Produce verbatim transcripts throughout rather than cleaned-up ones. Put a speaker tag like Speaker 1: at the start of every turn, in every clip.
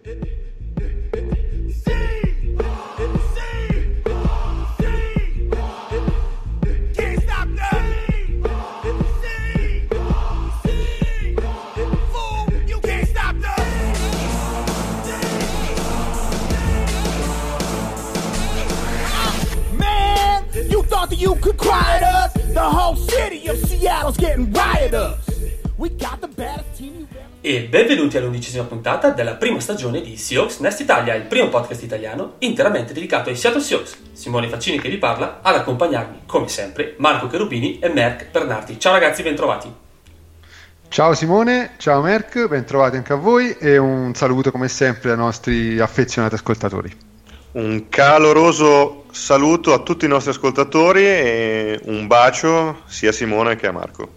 Speaker 1: You could quiet us. The whole city of Seattle's getting riotous. We got the baddest team you've ever...
Speaker 2: E benvenuti all'undicesima puntata della prima stagione di Seahawks Nest Italia, il primo podcast italiano interamente dedicato ai Seattle Seahawks. Simone Faccini che vi parla, ad accompagnarmi come sempre Marco Cherubini e Merck Bernardi. Ciao ragazzi, bentrovati.
Speaker 3: Ciao Simone, ciao Merck, bentrovati anche a voi e un saluto come sempre ai nostri affezionati ascoltatori.
Speaker 4: Un caloroso saluto a tutti i nostri ascoltatori e un bacio sia a Simone che a Marco.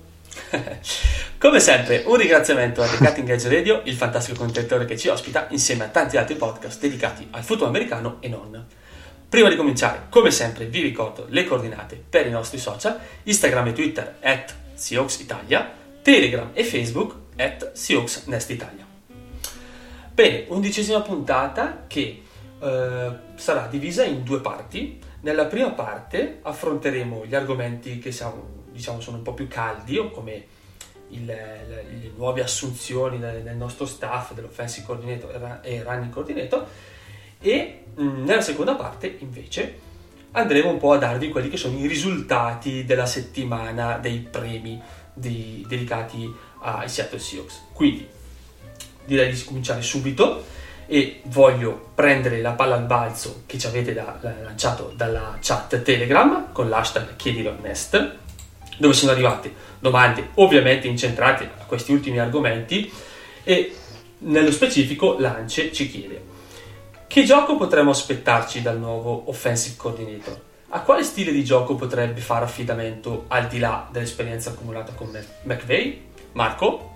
Speaker 2: Come sempre un ringraziamento a The Cutting Edge Radio, il fantastico contenitore che ci ospita insieme a tanti altri podcast dedicati al football americano e non. Prima di cominciare, come sempre vi ricordo le coordinate per i nostri social: Instagram e Twitter at Seahawks Italia, Telegram e Facebook at Seahawks Nest Italia. Bene, undicesima puntata che Uh, sarà divisa in due parti. Nella prima parte affronteremo gli argomenti che siamo, diciamo sono un po' più caldi, o come il, le, le nuove assunzioni del, del nostro staff, dell'offensive coordinator e running coordinator, e mh, nella seconda parte invece andremo un po' a darvi quelli che sono i risultati della settimana dei premi di, dedicati ai Seattle Seahawks. Quindi direi di cominciare subito e voglio prendere la palla al balzo che ci avete da, da, lanciato dalla chat Telegram con l'hashtag chiedilo al Nest, dove sono arrivate domande ovviamente incentrate a questi ultimi argomenti, e nello specifico Lance ci chiede: che gioco potremmo aspettarci dal nuovo offensive coordinator? A quale stile di gioco potrebbe fare affidamento al di là dell'esperienza accumulata con McVay? Marco?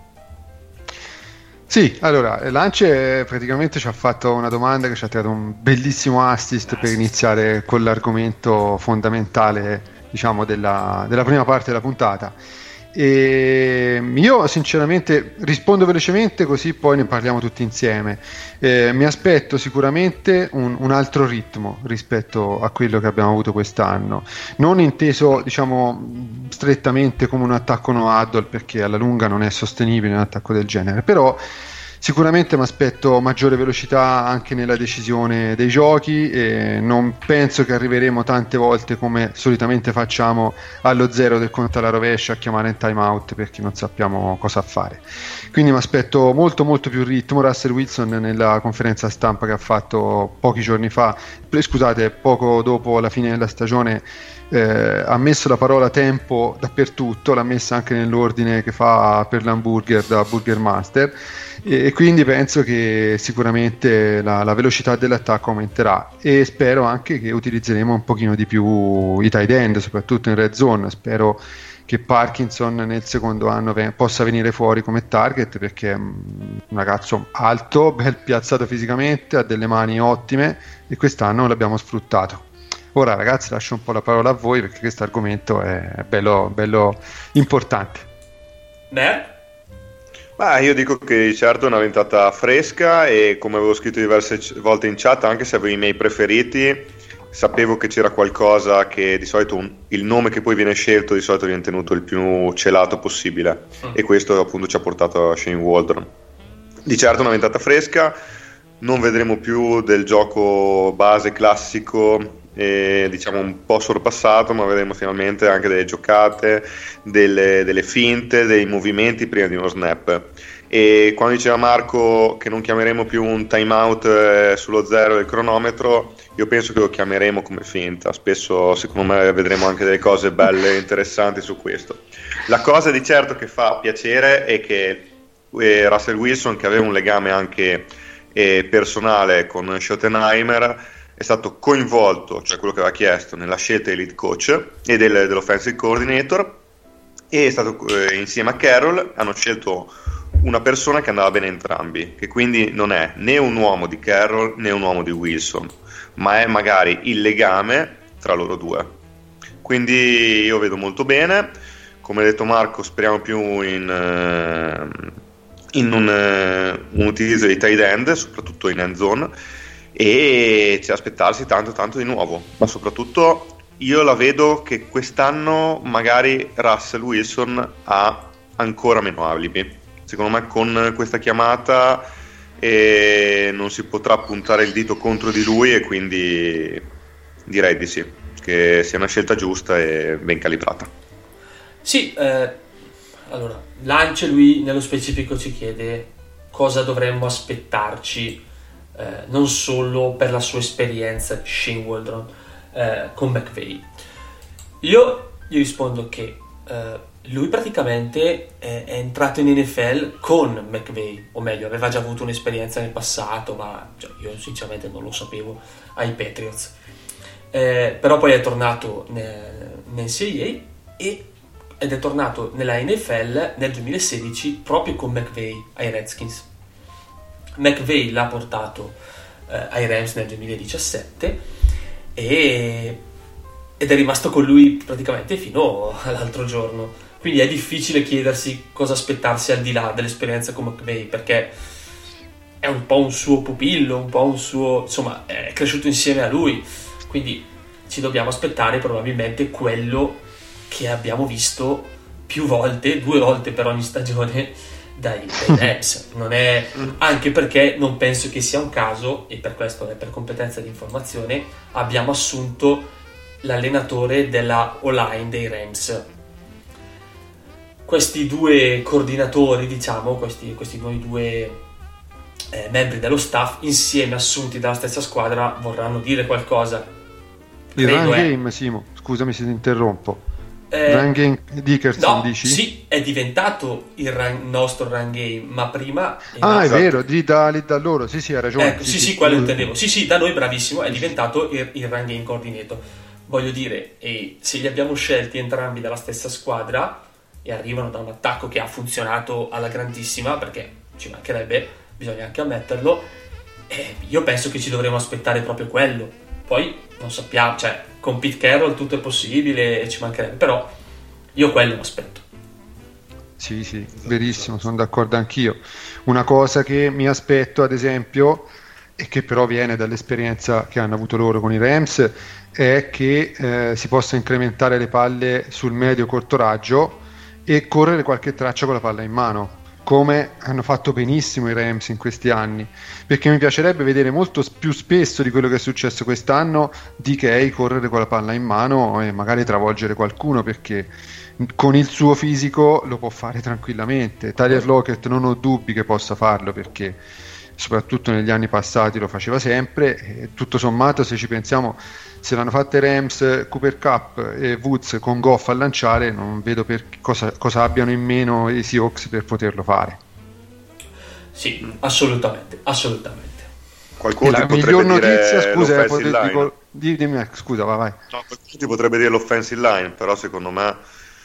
Speaker 3: Sì, allora, Lance praticamente ci ha fatto una domanda che ci ha tirato un bellissimo assist per iniziare con l'argomento fondamentale, diciamo, della, della prima parte della puntata. E io sinceramente rispondo velocemente, così poi ne parliamo tutti insieme. Eh, mi aspetto sicuramente un, un altro ritmo rispetto a quello che abbiamo avuto quest'anno, non inteso, diciamo, strettamente come un attacco no huddle, perché alla lunga non è sostenibile un attacco del genere, però sicuramente mi aspetto maggiore velocità anche nella decisione dei giochi, e non penso che arriveremo tante volte come solitamente facciamo allo zero del conto alla rovescia a chiamare in time out perché non sappiamo cosa fare. Quindi mi aspetto molto molto più ritmo. Russell Wilson nella conferenza stampa che ha fatto pochi giorni fa, scusate, poco dopo la fine della stagione, Eh, ha messo la parola tempo dappertutto, l'ha messa anche nell'ordine che fa per l'hamburger da Burger Master, e, e quindi penso che sicuramente la, la velocità dell'attacco aumenterà, e spero anche che utilizzeremo un pochino di più i tight end, soprattutto in red zone. Spero che Parkinson nel secondo anno ve- possa venire fuori come target, perché è un ragazzo alto, ben piazzato fisicamente, ha delle mani ottime e quest'anno l'abbiamo sfruttato. Ora ragazzi, lascio un po' la parola a voi perché questo argomento è bello, bello importante.
Speaker 2: Beh?
Speaker 4: Ma io dico che certo è una ventata fresca, e come avevo scritto diverse volte in chat, anche se avevo i miei preferiti, sapevo che c'era qualcosa che di solito un, il nome che poi viene scelto di solito viene tenuto il più celato possibile, mm. e questo appunto ci ha portato a Shane Waldron. Di certo una ventata fresca, non vedremo più del gioco base classico, e diciamo un po' sorpassato, ma vedremo finalmente anche delle giocate, delle, delle finte, dei movimenti prima di uno snap. E quando diceva Marco che non chiameremo più un timeout eh, sullo zero del cronometro, io penso che lo chiameremo come finta. Spesso secondo me vedremo anche delle cose belle e interessanti su questo. La cosa di certo che fa piacere è che eh, Russell Wilson, che aveva un legame anche eh, personale con Schottenheimer, è stato coinvolto, cioè quello che aveva chiesto, nella scelta del lead coach e del, dell'offensive coordinator, e è stato eh, insieme a Carroll hanno scelto una persona che andava bene entrambi, che quindi non è né un uomo di Carroll né un uomo di Wilson, ma è magari il legame tra loro due. Quindi io vedo molto bene. Come ha detto Marco, speriamo più in, in un un utilizzo di tight end, soprattutto in end zone, e c'è da aspettarsi tanto tanto di nuovo, ma soprattutto io la vedo che quest'anno magari Russell Wilson ha ancora meno alibi. Secondo me con questa chiamata eh, non si potrà puntare il dito contro di lui, e quindi direi di sì, che sia una scelta giusta e ben calibrata.
Speaker 2: Sì, eh, allora Lance lui nello specifico ci chiede cosa dovremmo aspettarci, eh, non solo per la sua esperienza Shane Waldron eh, con McVay. Io gli rispondo che eh, lui praticamente è, è entrato in N F L con McVay, o meglio aveva già avuto un'esperienza nel passato, ma cioè, io sinceramente non lo sapevo, ai Patriots, eh, però poi è tornato in N C A A e ed è tornato nella N F L nel duemilasedici proprio con McVay ai Redskins. McVay l'ha portato eh, ai Rams nel duemiladiciassette e, ed è rimasto con lui praticamente fino all'altro giorno, quindi è difficile chiedersi cosa aspettarsi al di là dell'esperienza con McVay, perché è un po' un suo pupillo, un po' un suo, insomma è cresciuto insieme a lui, quindi ci dobbiamo aspettare probabilmente quello che abbiamo visto più volte, due volte per ogni stagione dai, dai Rams. Non è, anche perché non penso che sia un caso, e per questo è per competenza di informazione, abbiamo assunto l'allenatore della O-line dei Rams. Questi due coordinatori, diciamo, questi, questi nuovi due eh, membri dello staff, insieme assunti dalla stessa squadra, vorranno dire qualcosa.
Speaker 3: Il run game, Simo, scusami se ti interrompo.
Speaker 2: Eh,
Speaker 3: run game Dickerson,
Speaker 2: no,
Speaker 3: dici?
Speaker 2: sì, è diventato il run, nostro run game, ma prima...
Speaker 3: Ah, è vero, di da, di da loro, sì sì, hai ragione.
Speaker 2: Ecco, sì, sì, sì, quello intendevo. Sì, sì, da noi bravissimo, è diventato il, il run game coordinator. Voglio dire, e se li abbiamo scelti entrambi dalla stessa squadra e arrivano da un attacco che ha funzionato alla grandissima, perché ci mancherebbe, bisogna anche ammetterlo, eh, io penso che ci dovremo aspettare proprio quello. Poi non sappiamo, cioè con Pete Carroll tutto è possibile e ci mancherebbe, però io quello mi aspetto.
Speaker 3: Sì, sì, verissimo, sono d'accordo anch'io. Una cosa che mi aspetto, ad esempio, e che però viene dall'esperienza che hanno avuto loro con i Rams, è che eh, si possa incrementare le palle sul medio corto raggio e correre qualche traccia con la palla in mano, come hanno fatto benissimo i Rams in questi anni, perché mi piacerebbe vedere molto più spesso di quello che è successo quest'anno D K correre con la palla in mano e magari travolgere qualcuno, perché con il suo fisico lo può fare tranquillamente. Tyler Lockett non ho dubbi che possa farlo, perché soprattutto negli anni passati lo faceva sempre, e tutto sommato, se ci pensiamo, se l'hanno fatta i Rams, Cooper Kupp e Woods con Goff a lanciare, non vedo per cosa, cosa abbiano in meno i Seahawks per poterlo fare.
Speaker 2: Sì, assolutamente, assolutamente.
Speaker 4: Qualcuno
Speaker 3: la
Speaker 4: ti
Speaker 3: miglior
Speaker 4: potrebbe
Speaker 3: notizia,
Speaker 4: dire
Speaker 3: scusa,
Speaker 4: l'offensive line.
Speaker 3: dico, di, dimmi, scusa, vai, vai.
Speaker 4: No, qualcuno ti potrebbe dire l'offensive line, però secondo me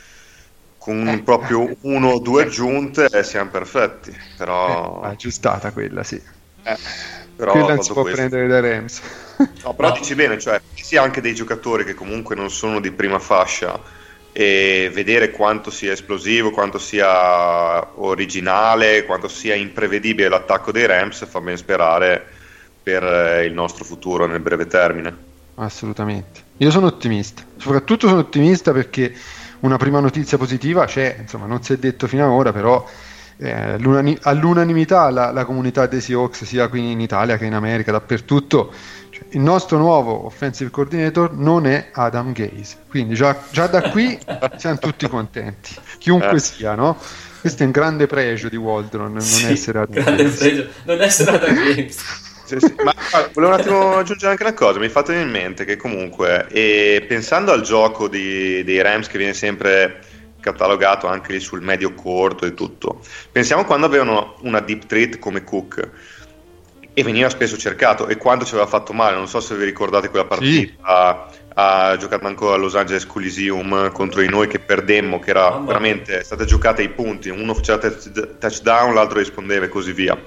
Speaker 4: con
Speaker 3: Eh.
Speaker 4: proprio uno o due aggiunte eh, siamo perfetti. Però
Speaker 3: Eh, aggiustata quella, sì.
Speaker 4: Eh, però
Speaker 3: Quella non si
Speaker 4: fatto
Speaker 3: può
Speaker 4: questo.
Speaker 3: prendere dai Rams.
Speaker 4: No, però
Speaker 2: No.
Speaker 4: dici bene, cioè ci sia anche dei giocatori che comunque non sono di prima fascia, e vedere quanto sia esplosivo, quanto sia originale, quanto sia imprevedibile l'attacco dei Rams fa ben sperare per eh, il nostro futuro nel breve termine.
Speaker 3: Assolutamente. Io sono ottimista. Soprattutto sono ottimista perché una prima notizia positiva c'è, insomma, non si è detto fino ad ora, però eh, l'unani- all'unanimità la, la comunità dei Seahawks, sia qui in Italia che in America, dappertutto, cioè, il nostro nuovo offensive coordinator non è Adam Gase, quindi già, già da qui siamo tutti contenti, chiunque
Speaker 4: Eh.
Speaker 3: sia, no? Questo è un grande pregio di Waldron, non
Speaker 2: Sì,
Speaker 3: essere Adam
Speaker 2: grande
Speaker 3: Gase.
Speaker 2: pregio, non essere Adam Games.
Speaker 4: Sì, sì. Ma ah, volevo un attimo aggiungere anche una cosa, mi è fatto in mente che comunque, e pensando al gioco di, dei Rams che viene sempre catalogato anche lì sul medio corto e tutto, pensiamo quando avevano una deep threat come Cook e veniva spesso cercato, e quando ci aveva fatto male, non so se vi ricordate quella partita, sì. Ha giocato ancora a Los Angeles Coliseum contro di noi che perdemmo, che era
Speaker 2: Mamma.
Speaker 4: veramente stata giocata ai punti, uno faceva touchdown, l'altro rispondeva e così via.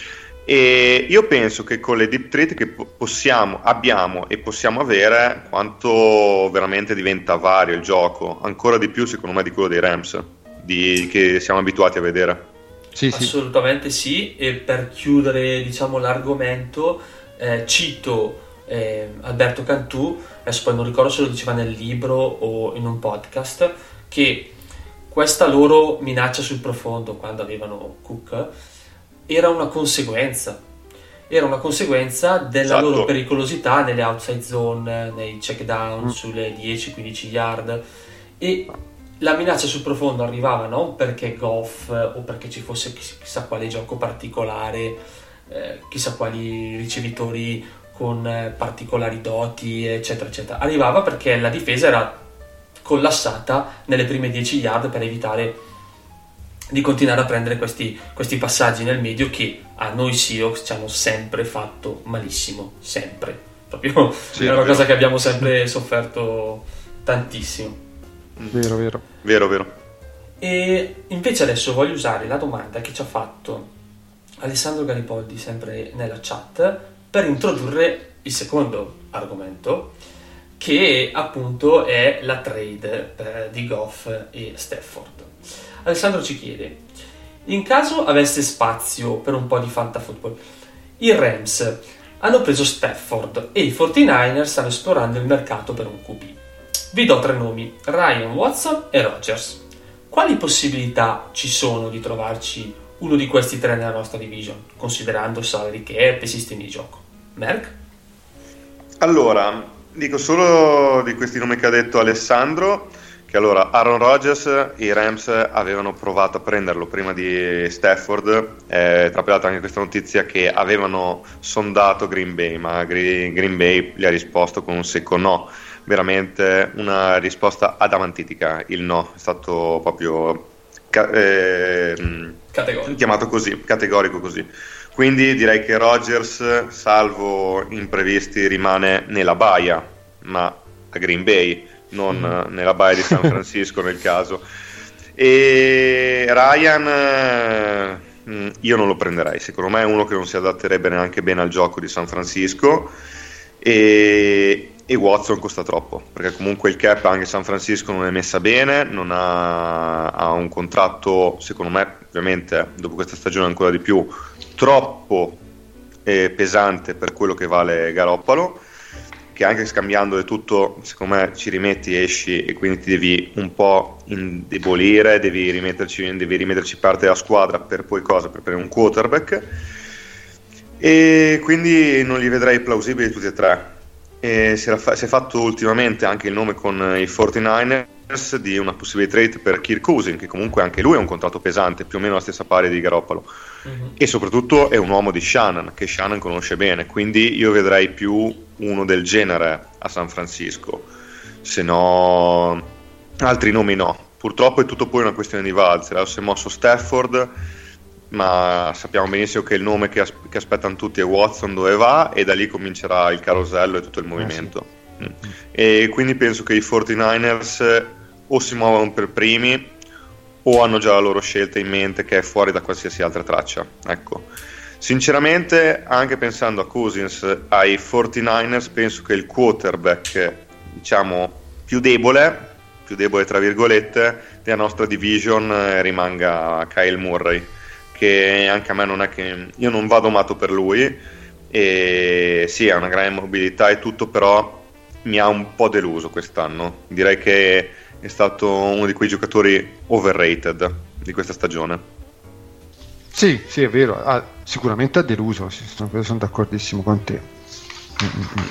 Speaker 4: E io penso che con le deep threat che possiamo, abbiamo e possiamo avere, quanto veramente diventa vario il gioco, ancora di più secondo me di quello dei Rams, di, che siamo abituati a vedere.
Speaker 3: Sì,
Speaker 2: assolutamente sì. sì. E per chiudere, diciamo, l'argomento, eh, cito eh, Alberto Cantù, adesso poi non ricordo se lo diceva nel libro o in un podcast, che questa loro minaccia sul profondo quando avevano Cook era una conseguenza era una conseguenza della esatto. loro pericolosità nelle outside zone, nei check down mm. sulle dieci quindici yard, e la minaccia sul profondo arrivava non perché Goff o perché ci fosse chissà quale gioco particolare, eh, chissà quali ricevitori con eh, particolari doti, eccetera eccetera, arrivava perché la difesa era collassata nelle prime dieci yard per evitare di continuare a prendere questi, questi passaggi nel medio che a noi Seahawks ci hanno sempre fatto malissimo, sempre, proprio sì, è una cosa che abbiamo sempre sofferto tantissimo.
Speaker 3: Vero, vero.
Speaker 4: Vero, vero.
Speaker 2: E invece adesso voglio usare la domanda che ci ha fatto Alessandro Garipoldi, sempre nella chat, per introdurre il secondo argomento, che appunto è la trade eh, di Goff e Stafford. Alessandro ci chiede: in caso avesse spazio per un po' di fantafootball, i Rams hanno preso Stafford e i quarantanovers stanno esplorando il mercato per un Q B. Vi do tre nomi: Ryan, Watson e Rodgers. Quali possibilità ci sono di trovarci uno di questi tre nella nostra division, considerando salary cap e sistemi di gioco? Merck?
Speaker 4: Allora, dico solo di questi nomi che ha detto Alessandro, che allora Aaron Rodgers, i Rams avevano provato a prenderlo prima di Stafford, eh, tra l'altro anche questa notizia che avevano sondato Green Bay, ma Green Bay gli ha risposto con un secco no, veramente una risposta adamantitica, il no, è stato proprio ca- eh, chiamato così, categorico così. Quindi direi che Rodgers, salvo imprevisti, rimane nella baia, ma a Green Bay, non mm. nella baia di San Francisco nel caso. E Ryan io non lo prenderei, secondo me è uno che non si adatterebbe neanche bene al gioco di San Francisco, e, e Watson costa troppo, perché comunque il cap anche San Francisco non è messa bene, non ha, ha un contratto, secondo me ovviamente dopo questa stagione ancora di più, troppo eh, pesante per quello che vale Garoppolo, che anche scambiandole tutto secondo me ci rimetti, esci, e quindi ti devi un po' indebolire, devi rimetterci, devi rimetterci parte della squadra per poi cosa? Per prendere un quarterback, e quindi non li vedrei plausibili tutti e tre. E si, fa- si è fatto ultimamente anche il nome con i quarantanovers di una possibile trade per Kirk Cousins, che comunque anche lui ha un contratto pesante, più o meno la stessa pari di Garoppolo, mm-hmm. e soprattutto è un uomo di Shannon, che Shannon conosce bene, quindi io vedrei più uno del genere a San Francisco, se no altri nomi no. Purtroppo è tutto poi una questione di valzer. Si è mosso Stafford, ma sappiamo benissimo che il nome che, as- che aspettano tutti è Watson, dove va, e da lì comincerà il carosello e tutto il movimento. Eh sì. mm. E quindi penso che i quarantanovers o si muovono per primi o hanno già la loro scelta in mente, che è fuori da qualsiasi altra traccia. Ecco, sinceramente, anche pensando a Cousins, ai quarantanovers, penso che il quarterback, diciamo, più debole più debole tra virgolette della nostra division eh, rimanga Kyle Murray, che anche a me non è che io non vado matto per lui, e sì, ha una grande mobilità e tutto, però mi ha un po' deluso quest'anno. Direi che è stato uno di quei giocatori overrated di questa stagione.
Speaker 3: Sì, sì, è vero, ah, sicuramente ha deluso, sono, sono d'accordissimo con te. Mm-hmm.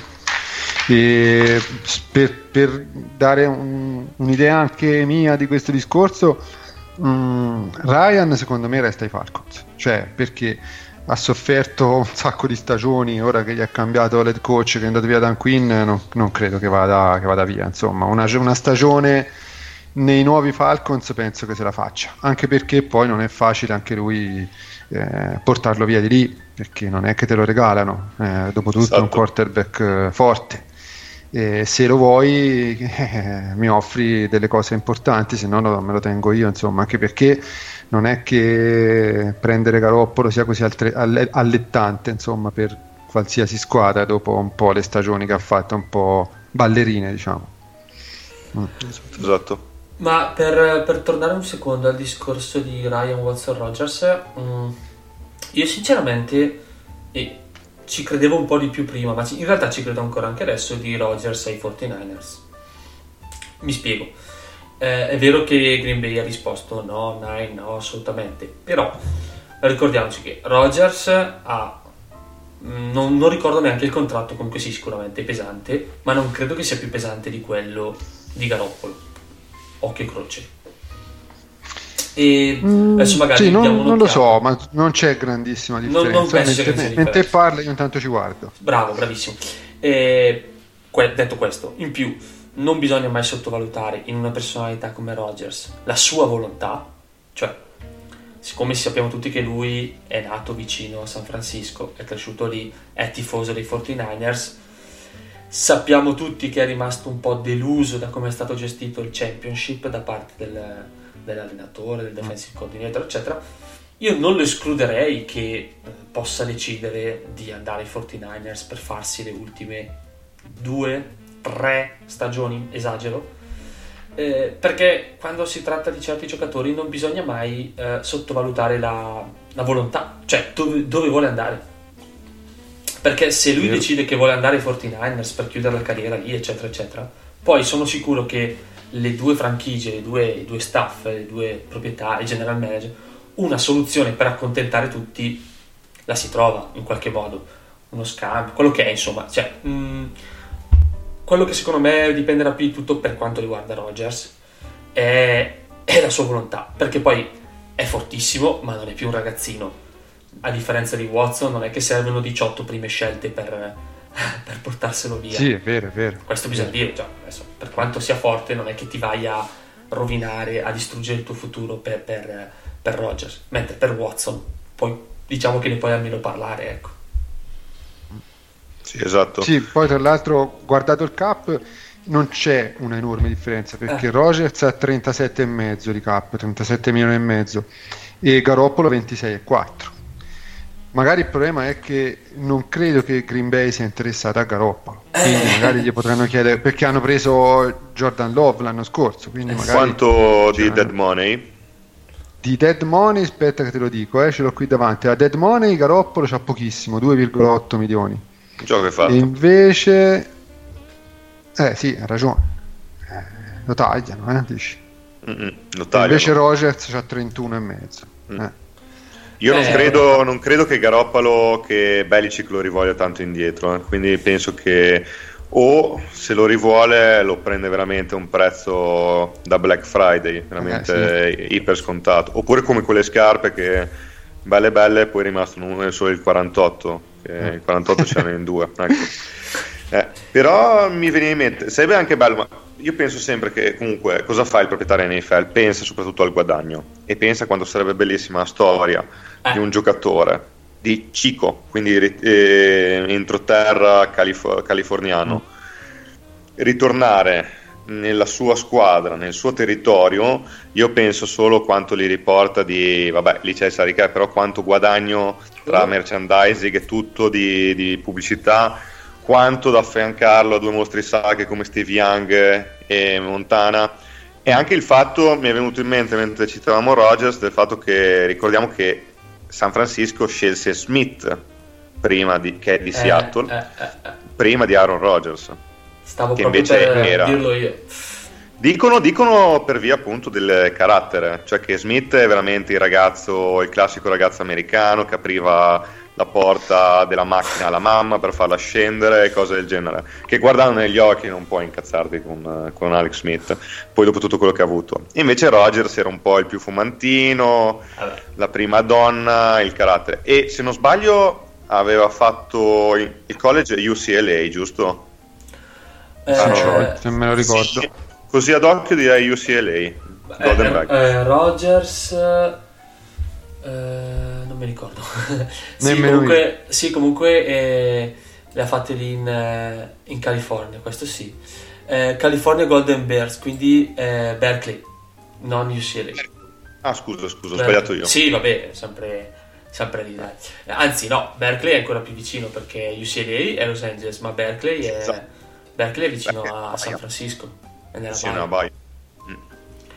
Speaker 3: E per, per dare un, un'idea anche mia di questo discorso, um, Ryan secondo me resta ai Falcons, cioè perché ha sofferto un sacco di stagioni, ora che gli ha cambiato l'head coach, che è andato via Dan Quinn, non, non credo che vada, che vada via, insomma una, una stagione nei nuovi Falcons penso che se la faccia, anche perché poi non è facile anche lui eh, portarlo via di lì, perché non è che te lo regalano, eh, dopo tutto esatto. È un quarterback eh, forte. E se lo vuoi eh, mi offri delle cose importanti, se no lo, me lo tengo io, insomma, anche perché non è che prendere Garoppolo sia così altre, allettante, insomma, per qualsiasi squadra dopo un po' le stagioni che ha fatto, un po' ballerine, diciamo.
Speaker 4: Mm. Esatto.
Speaker 2: Ma per, per tornare un secondo al discorso di Ryan Watson Rodgers, mh, io sinceramente e ci credevo un po' di più prima, ma in realtà ci credo ancora anche adesso, di Rodgers ai quarantanovers. Mi spiego. Eh, è vero che Green Bay ha risposto no, no, no, assolutamente, però ricordiamoci che Rodgers ha non, non ricordo neanche il contratto, comunque sì, sicuramente è pesante, ma non credo che sia più pesante di quello di Garoppolo. Occhio e croce. E adesso magari
Speaker 3: sì, non,
Speaker 2: diamo
Speaker 3: non lo so, ma non c'è grandissima differenza.
Speaker 2: Non, non penso
Speaker 3: mentre,
Speaker 2: che sia
Speaker 3: mentre parli io intanto ci guardo.
Speaker 2: Bravo, bravissimo. E, que- detto questo, in più non bisogna mai sottovalutare in una personalità come Rodgers la sua volontà, cioè siccome sappiamo tutti che lui è nato vicino a San Francisco, è cresciuto lì, è tifoso dei quarantanovers, sappiamo tutti che è rimasto un po' deluso da come è stato gestito il championship da parte del, dell'allenatore, del defensive coordinator, eccetera. Io non lo escluderei che eh, possa decidere di andare ai quarantanovers per farsi le ultime due, tre stagioni, esagero, eh, perché quando si tratta di certi giocatori non bisogna mai eh, sottovalutare la, la volontà, cioè dove, dove vuole andare. Perché se lui decide che vuole andare ai quarantanovers per chiudere la carriera lì, eccetera, eccetera, poi sono sicuro che le due franchigie, le due, i due staff, le due proprietà, il general manager, una soluzione per accontentare tutti la si trova in qualche modo, uno scambio, quello che è, insomma, cioè, mh, quello che secondo me dipenderà più di tutto per quanto riguarda Rodgers è, è la sua volontà, perché poi è fortissimo, ma non è più un ragazzino. A differenza di Watson, non è che servono diciotto prime scelte per, per portarselo via.
Speaker 3: Sì, è vero, è vero.
Speaker 2: Questo bisogna dire, cioè, adesso, per quanto sia forte, non è che ti vai a rovinare, a distruggere il tuo futuro per, per, per Rodgers. Mentre per Watson, poi diciamo che ne puoi almeno parlare, ecco.
Speaker 4: Sì, esatto.
Speaker 3: Sì, poi tra l'altro, guardato il cap, non c'è una enorme differenza, perché
Speaker 2: Eh.
Speaker 3: Rodgers ha trentasette e mezzo di cap, trentasette milioni e mezzo, e Garoppolo ventisei e quattro. Magari il problema è che non credo che Green Bay sia interessata a Garoppolo, quindi
Speaker 2: Eh.
Speaker 3: magari gli potranno chiedere, perché hanno preso Jordan Love l'anno scorso, quindi magari
Speaker 4: Quanto di
Speaker 3: cioè,
Speaker 4: dead money?
Speaker 3: di dead money, aspetta che te lo dico, eh, ce l'ho qui davanti. La dead money Garoppolo c'ha pochissimo, due virgola otto milioni.
Speaker 4: Gioco che fa.
Speaker 3: E invece eh sì, ha ragione, eh, lo tagliano, eh, dici.
Speaker 4: Mm-mm, lo
Speaker 3: E
Speaker 4: tagliano.
Speaker 3: invece Rodgers c'ha trentuno e mezzo.
Speaker 4: Mm.
Speaker 3: Eh.
Speaker 4: Io non
Speaker 2: Eh,
Speaker 4: credo, non credo che Garoppolo, che Belichick lo rivoglia tanto indietro, eh. Quindi penso che o se lo rivuole lo prende veramente a un prezzo da Black Friday, veramente
Speaker 3: Eh,
Speaker 4: iper scontato, oppure come quelle scarpe che belle belle poi è rimasto un- solo il quarantotto, che il quarantotto c'erano in due, ecco. Eh, però mi viene in mente, sarebbe anche bello, ma io penso sempre che comunque cosa fa il proprietario N F L? Pensa soprattutto al guadagno e pensa quando sarebbe bellissima la storia
Speaker 2: Eh.
Speaker 4: di un giocatore di Chico, quindi eh, entroterra calif- californiano, ritornare nella sua squadra, nel suo territorio. Io penso solo quanto gli riporta di, vabbè, lì c'è il salary, però quanto guadagno tra merchandising e tutto di, di pubblicità, quanto da affiancarlo a due mostri sacri come Steve Young e Montana. E anche il fatto, mi è venuto in mente mentre citavamo Rodgers, del fatto che ricordiamo che San Francisco scelse Smith prima di, che è di
Speaker 2: Eh,
Speaker 4: Seattle,
Speaker 2: eh, eh, eh.
Speaker 4: prima di Aaron Rodgers,
Speaker 2: Stavo
Speaker 4: che
Speaker 2: proprio
Speaker 4: invece
Speaker 2: per
Speaker 4: era-
Speaker 2: dirlo io.
Speaker 4: dicono, dicono per via appunto del carattere, cioè che Smith è veramente il ragazzo, il classico ragazzo americano che apriva la porta della macchina alla mamma per farla scendere e cose del genere, che guardando negli occhi non puoi incazzarti con, con Alex Smith poi dopo tutto quello che ha avuto. Invece Rodgers era un po' il più fumantino,
Speaker 2: Vabbè.
Speaker 4: la prima donna, il carattere, e se non sbaglio aveva fatto il il college U C L A, giusto?
Speaker 2: Eh,
Speaker 4: Ah, no,
Speaker 3: Cioè, se me lo ricordo.
Speaker 4: Sì, così ad occhio direi U C L A, Golden
Speaker 2: eh,
Speaker 4: Bag.
Speaker 2: eh, Rodgers eh, non mi ricordo. sì,
Speaker 3: Nemmeno
Speaker 2: comunque, sì, comunque eh, le ha fatte lì in, eh, in California, questo sì. Eh, California Golden Bears, quindi eh, Berkeley, non U C L A.
Speaker 4: Ah, scusa, scusa, ho sbagliato io.
Speaker 2: Sì, vabbè, sempre, sempre lì, dai. Anzi, no, Berkeley è ancora più vicino perché U C L A è Los Angeles, ma Berkeley è,
Speaker 4: Esatto.
Speaker 2: Berkeley è vicino
Speaker 4: Berkeley,
Speaker 2: a
Speaker 4: Baia.
Speaker 2: San Francisco. È nella
Speaker 4: Sì,
Speaker 2: Baia.
Speaker 4: una baia. Mm.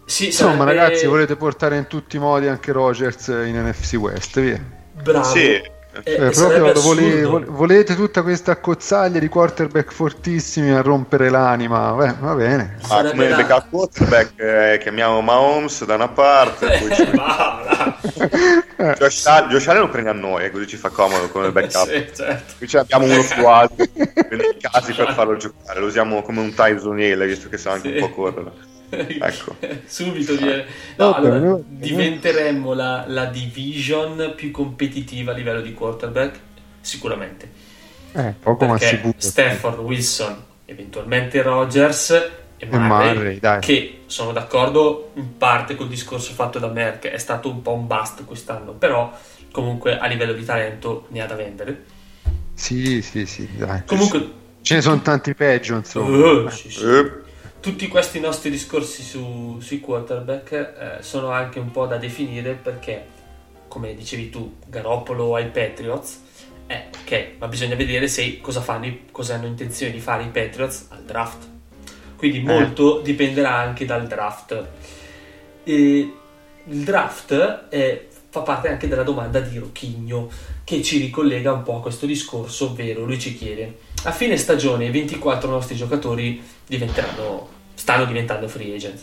Speaker 2: Sì,
Speaker 3: insomma,
Speaker 2: sarebbe...
Speaker 3: ragazzi, volete portare in tutti i modi anche Rodgers in N F C West, via.
Speaker 2: Bravo.
Speaker 4: Sì.
Speaker 2: Eh,
Speaker 3: Eh, proprio volete, volete tutta questa accozzaglia di quarterback fortissimi a rompere l'anima. Beh, va bene.
Speaker 4: Ah, come il backup quarterback eh, chiamiamo Mahomes da una parte, poi ci... Josh, Josh Allen lo prende a noi, eh, così ci fa comodo come backup.
Speaker 2: Sì, certo.
Speaker 4: Qui abbiamo uno più alto nei casi per farlo giocare, lo usiamo come un Tyson Hill, visto che sa anche sì. un po' correre. Ecco.
Speaker 2: Subito viene... no, allora, diventeremmo la, la division più competitiva a livello di quarterback sicuramente,
Speaker 3: eh, poco ma sicuro.
Speaker 2: Stafford, Wilson, eventualmente Rodgers e Murray, Murray dai. Che sono d'accordo in parte col discorso fatto da Merck, è stato un po' un bust quest'anno, però comunque a livello di talento ne ha da vendere.
Speaker 3: Sì sì sì dai.
Speaker 2: Comunque
Speaker 3: ce ne sono tanti peggio, insomma.
Speaker 2: uh, sì, sì. Uh. Tutti questi nostri discorsi su, sui quarterback eh, sono anche un po' da definire, perché, come dicevi tu, Garoppolo ai Patriots, eh, ok, ma bisogna vedere se cosa fanno, cosa hanno intenzione di fare i Patriots al draft. Quindi molto eh. dipenderà anche dal draft. E il draft è, fa parte anche della domanda di Rocchigno, che ci ricollega un po' a questo discorso, ovvero lui ci chiede: a fine stagione i ventiquattro nostri giocatori diventeranno, stanno diventando free agent,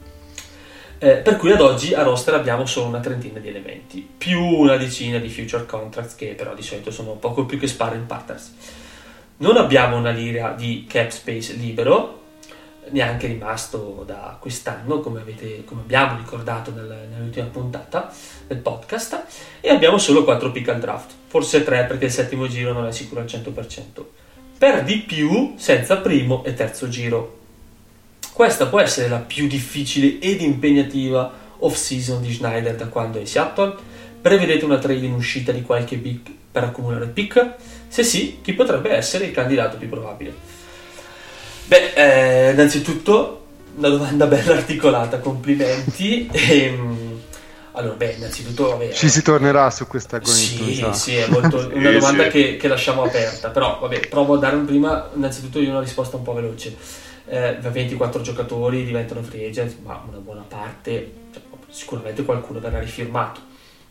Speaker 2: eh, per cui ad oggi a roster abbiamo solo una trentina di elementi, più una decina di future contracts che però di solito sono poco più che sparring partners. Non abbiamo una lira di cap space libero, neanche rimasto da quest'anno, come, avete, come abbiamo ricordato nel, nell'ultima puntata del podcast, e abbiamo solo quattro pick al draft, forse tre perché il settimo giro non è sicuro al cento per cento, per di più senza primo e terzo giro. Questa può essere la più difficile ed impegnativa off-season di Schneider da quando è in Seattle. Prevedete una trade in uscita di qualche pick per accumulare pick? Se sì, chi potrebbe essere il candidato più probabile? Beh, eh, innanzitutto una domanda bella articolata, complimenti. E, allora, beh, innanzitutto vabbè,
Speaker 3: ci si tornerà su questa argomento.
Speaker 2: Sì, sì, è molto, una domanda sì. che, che lasciamo aperta, però vabbè, provo a dare un prima, innanzitutto io una risposta un po' veloce. Eh, ventiquattro giocatori diventano free agent, ma una buona parte, cioè, sicuramente qualcuno verrà rifirmato.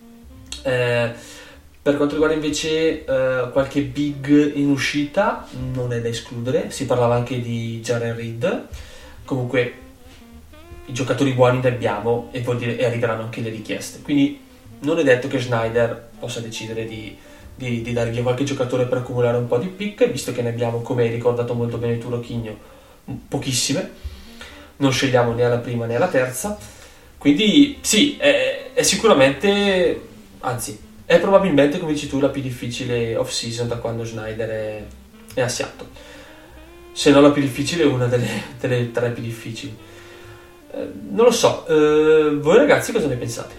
Speaker 2: Eh, per quanto riguarda invece eh, qualche big in uscita, non è da escludere, si parlava anche di Jaren Reed. Comunque i giocatori buoni ne abbiamo, e vuol dire e arriveranno anche le richieste, quindi non è detto che Schneider possa decidere di, di, di dare via qualche giocatore per accumulare un po' di pick, visto che ne abbiamo, come hai ricordato molto bene tu Rocchigno, pochissime, non scegliamo né alla prima né alla terza, quindi sì, è, è sicuramente, anzi è probabilmente, come dici tu, la più difficile off season da quando Schneider è, è a Seattle, se non la più difficile, una delle, delle tre più difficili. Eh, non lo so, eh, voi ragazzi cosa ne pensate?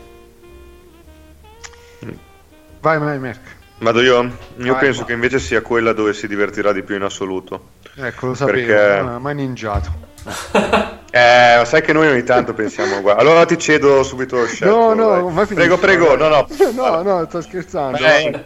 Speaker 3: Vai vai Merck.
Speaker 4: Vado io? Io
Speaker 3: vai,
Speaker 4: penso
Speaker 3: vai.
Speaker 4: che invece sia quella dove si divertirà di più in assoluto.
Speaker 3: Ecco, lo sapevo,
Speaker 4: perché...
Speaker 3: ma mai ninjato.
Speaker 4: Eh, sai che noi ogni tanto pensiamo, guarda, allora ti cedo subito lo scelto.
Speaker 3: No, no, ma
Speaker 4: prego, prego, no, no.
Speaker 3: No, no, sto scherzando.
Speaker 4: Beh,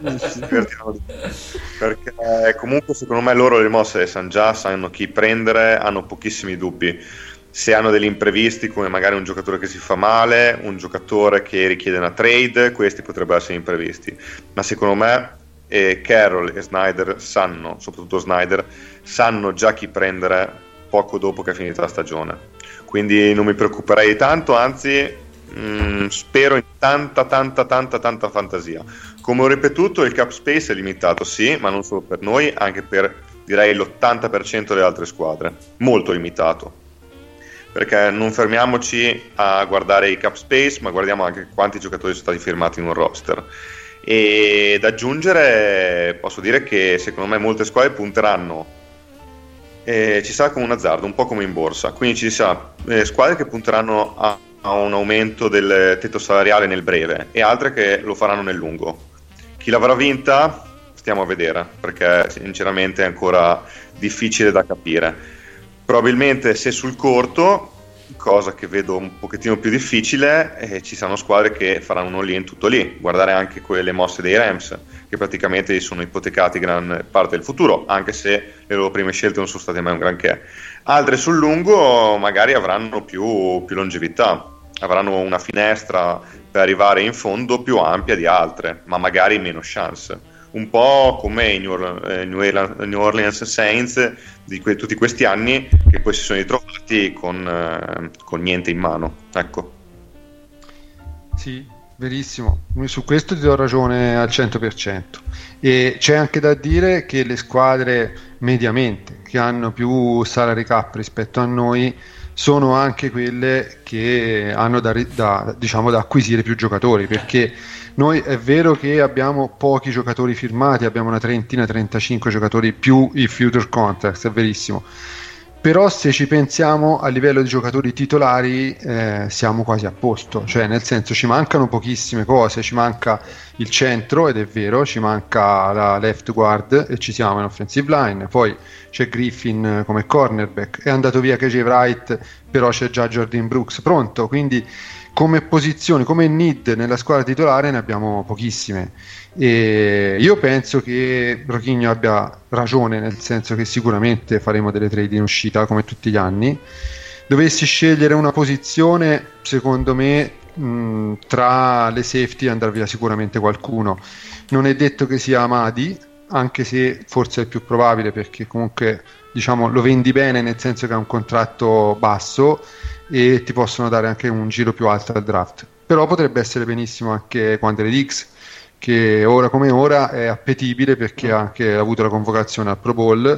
Speaker 4: perché comunque secondo me loro le mosse le sanno già, sanno chi prendere, hanno pochissimi dubbi. Se hanno degli imprevisti, come magari un giocatore che si fa male, un giocatore che richiede una trade, questi potrebbero essere imprevisti. Ma secondo me eh, Carroll e Snyder sanno, soprattutto Snyder, sanno già chi prendere poco dopo che è finita la stagione. Quindi non mi preoccuperei tanto, anzi mh, spero in tanta tanta tanta tanta fantasia. Come ho ripetuto, il cap space è limitato, sì, ma non solo per noi, anche per direi l'ottanta per cento delle altre squadre, molto limitato. Perché non fermiamoci a guardare i cap space, ma guardiamo anche quanti giocatori sono stati firmati in un roster. E da aggiungere posso dire che secondo me molte squadre punteranno, eh, ci sarà come un azzardo, un po' come in borsa, quindi ci sarà eh, squadre che punteranno a, a un aumento del tetto salariale nel breve e altre che lo faranno nel lungo. Chi l'avrà vinta stiamo a vedere, perché sinceramente è ancora difficile da capire. Probabilmente se sul corto, cosa che vedo un pochettino più difficile, eh, ci saranno squadre che faranno un all-in tutto lì. Guardare anche quelle mosse dei Rams, che praticamente sono ipotecati gran parte del futuro, anche se le loro prime scelte non sono state mai un granché. Altre sul lungo magari avranno più, più longevità. avranno una finestra per arrivare in fondo più ampia di altre, ma magari meno chance. Un po' come i New Orleans, New Orleans Saints di que- tutti questi anni, che poi si sono ritrovati con, eh, con niente in mano. Ecco.
Speaker 3: Sì, verissimo. Su questo ti do ragione al cento per cento. E c'è anche da dire che le squadre mediamente che hanno più salary cap rispetto a noi sono anche quelle che hanno da, da, diciamo, da acquisire più giocatori, perché noi è vero che abbiamo pochi giocatori firmati, abbiamo una trentina, trentacinque giocatori più i future contracts, è verissimo, però se ci pensiamo a livello di giocatori titolari eh, siamo quasi a posto, cioè nel senso ci mancano pochissime cose, ci manca il centro ed è vero, ci manca la left guard e ci siamo in offensive line, poi c'è Griffin come cornerback, è andato via K J Wright, però c'è già Jordan Brooks pronto, quindi come posizioni, come need nella squadra titolare ne abbiamo pochissime e io penso che Rocchigno abbia ragione, nel senso che sicuramente faremo delle trade in uscita come tutti gli anni. Dovessi scegliere una posizione, secondo me mh, tra le safety andrà via sicuramente qualcuno, non è detto che sia Amadi, anche se forse è il più probabile, perché comunque diciamo lo vendi bene, nel senso che ha un contratto basso e ti possono dare anche un giro più alto al draft, però potrebbe essere benissimo anche Quandre Dix, che ora come ora è appetibile perché ha anche avuto la convocazione al Pro Bowl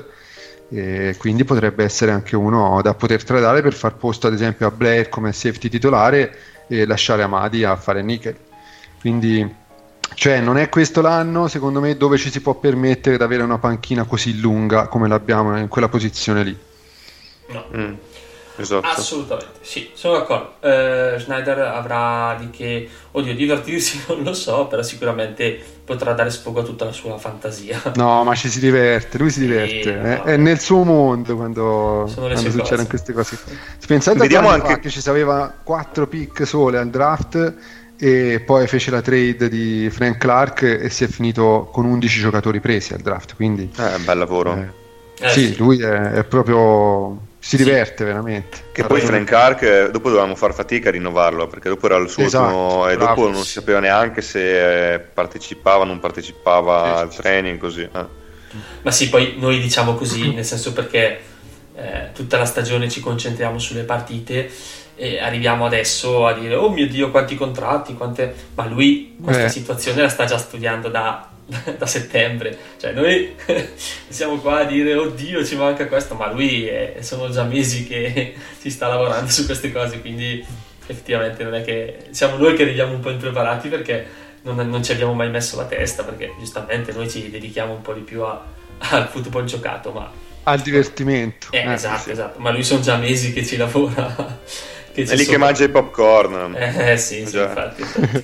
Speaker 3: e quindi potrebbe essere anche uno da poter tradare per far posto ad esempio a Blair come safety titolare e lasciare Amadi a fare nickel. Quindi cioè non è questo l'anno secondo me dove ci si può permettere di avere una panchina così lunga come l'abbiamo in quella posizione lì.
Speaker 2: No.
Speaker 4: Mm. Esatto.
Speaker 2: Assolutamente, sì, sono d'accordo. Uh, Schneider avrà di che, oddio, divertirsi non lo so, però sicuramente potrà dare sfogo a tutta la sua fantasia.
Speaker 3: No, ma ci si diverte, lui si diverte, sì, è, no. è nel suo mondo quando, quando succedono queste cose. Pensate
Speaker 4: Vediamo
Speaker 3: a
Speaker 4: anche
Speaker 3: fa che ci aveva quattro pick sole al draft e poi fece la trade di Frank Clark e si è finito con undici giocatori presi al draft, quindi
Speaker 4: eh, bel lavoro.
Speaker 3: Eh, eh, sì, sì, lui è, è proprio si diverte sì. veramente.
Speaker 4: Che poi Frank Clark dopo dovevamo far fatica a rinnovarlo, perché dopo era il suo
Speaker 3: esatto,
Speaker 4: ultimo e dopo non si sapeva neanche se partecipava o non partecipava sì, al training così. Eh.
Speaker 2: Ma sì, poi noi diciamo così, nel senso perché eh, tutta la stagione ci concentriamo sulle partite e arriviamo adesso a dire oh mio Dio quanti contratti, quante... ma lui questa eh. situazione la sta già studiando da da settembre, cioè noi siamo qua a dire oddio ci manca questo, ma lui è, sono già mesi che si sta lavorando su queste cose, quindi effettivamente non è che siamo noi che arriviamo un po' impreparati perché non, non ci abbiamo mai messo la testa, perché giustamente noi ci dedichiamo un po' di più a, al football giocato, ma
Speaker 3: al divertimento
Speaker 2: eh, eh, esatto, sì. esatto, ma lui sono già mesi che ci lavora, che
Speaker 4: è lì sopra. Che mangia i popcorn
Speaker 2: eh sì, sì infatti, infatti.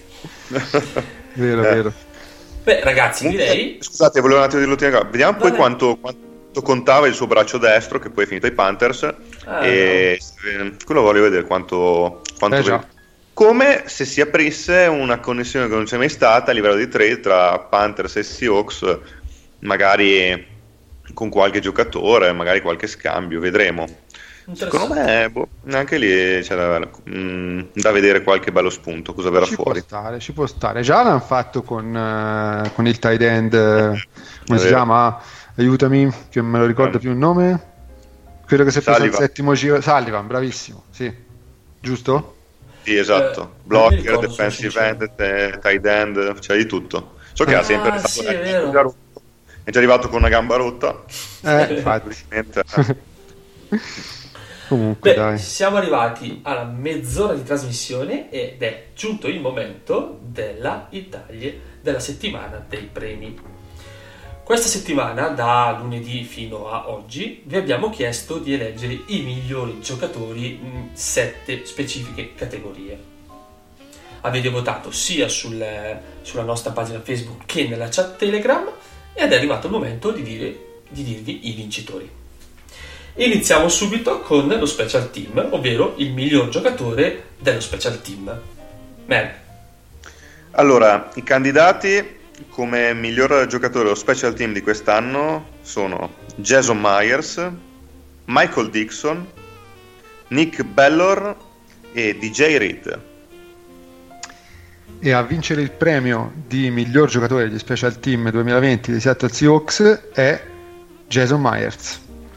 Speaker 3: vero
Speaker 4: eh.
Speaker 3: vero.
Speaker 2: Beh ragazzi, direi...
Speaker 4: Scusate, volevo un attimo dire l'ultima cosa. Vediamo poi quanto, quanto contava il suo braccio destro, che poi è finito ai Panthers, ah, e no. quello voglio vedere quanto... quanto
Speaker 3: eh, già.
Speaker 4: Come se si aprisse una connessione che non c'è mai stata a livello di trade tra Panthers e Seahawks, magari con qualche giocatore, magari qualche scambio, vedremo. Secondo me boh, anche lì c'è da, mh, da vedere qualche bello spunto, cosa verrà
Speaker 3: ci
Speaker 4: fuori.
Speaker 3: Può stare, ci può stare. Già l'hanno fatto con, uh, con il tight end, uh, come si chiama? Aiutami, che me lo ricordo più il nome. Quello che si è preso al settimo giro. Sullivan, bravissimo, sì. Giusto?
Speaker 4: Sì, esatto. Eh, Blocker, defensive end, tight end, c'è di tutto. So che ah, ha sempre stato
Speaker 2: sì,
Speaker 4: è,
Speaker 2: è,
Speaker 4: già, è già arrivato con una gamba rotta.
Speaker 3: Eh, infatti. Comunque,
Speaker 2: Beh,
Speaker 3: dai.
Speaker 2: siamo arrivati alla mezz'ora di trasmissione ed è giunto il momento della Italia della settimana dei premi. Questa settimana, da lunedì fino a oggi, vi abbiamo chiesto di eleggere i migliori giocatori in sette specifiche categorie. Avete votato sia sul, sulla nostra pagina Facebook che nella chat Telegram ed è arrivato il momento di, dire, di dirvi i vincitori. Iniziamo subito con lo special team, ovvero il miglior giocatore dello special team. Mel.
Speaker 4: Allora, i candidati come miglior giocatore dello special team di quest'anno sono Jason Myers, Michael Dixon, Nick Bellor e D J Reed.
Speaker 3: E a vincere il premio di miglior giocatore degli Special Team duemilaventi dei Seattle Seahawks è Jason Myers,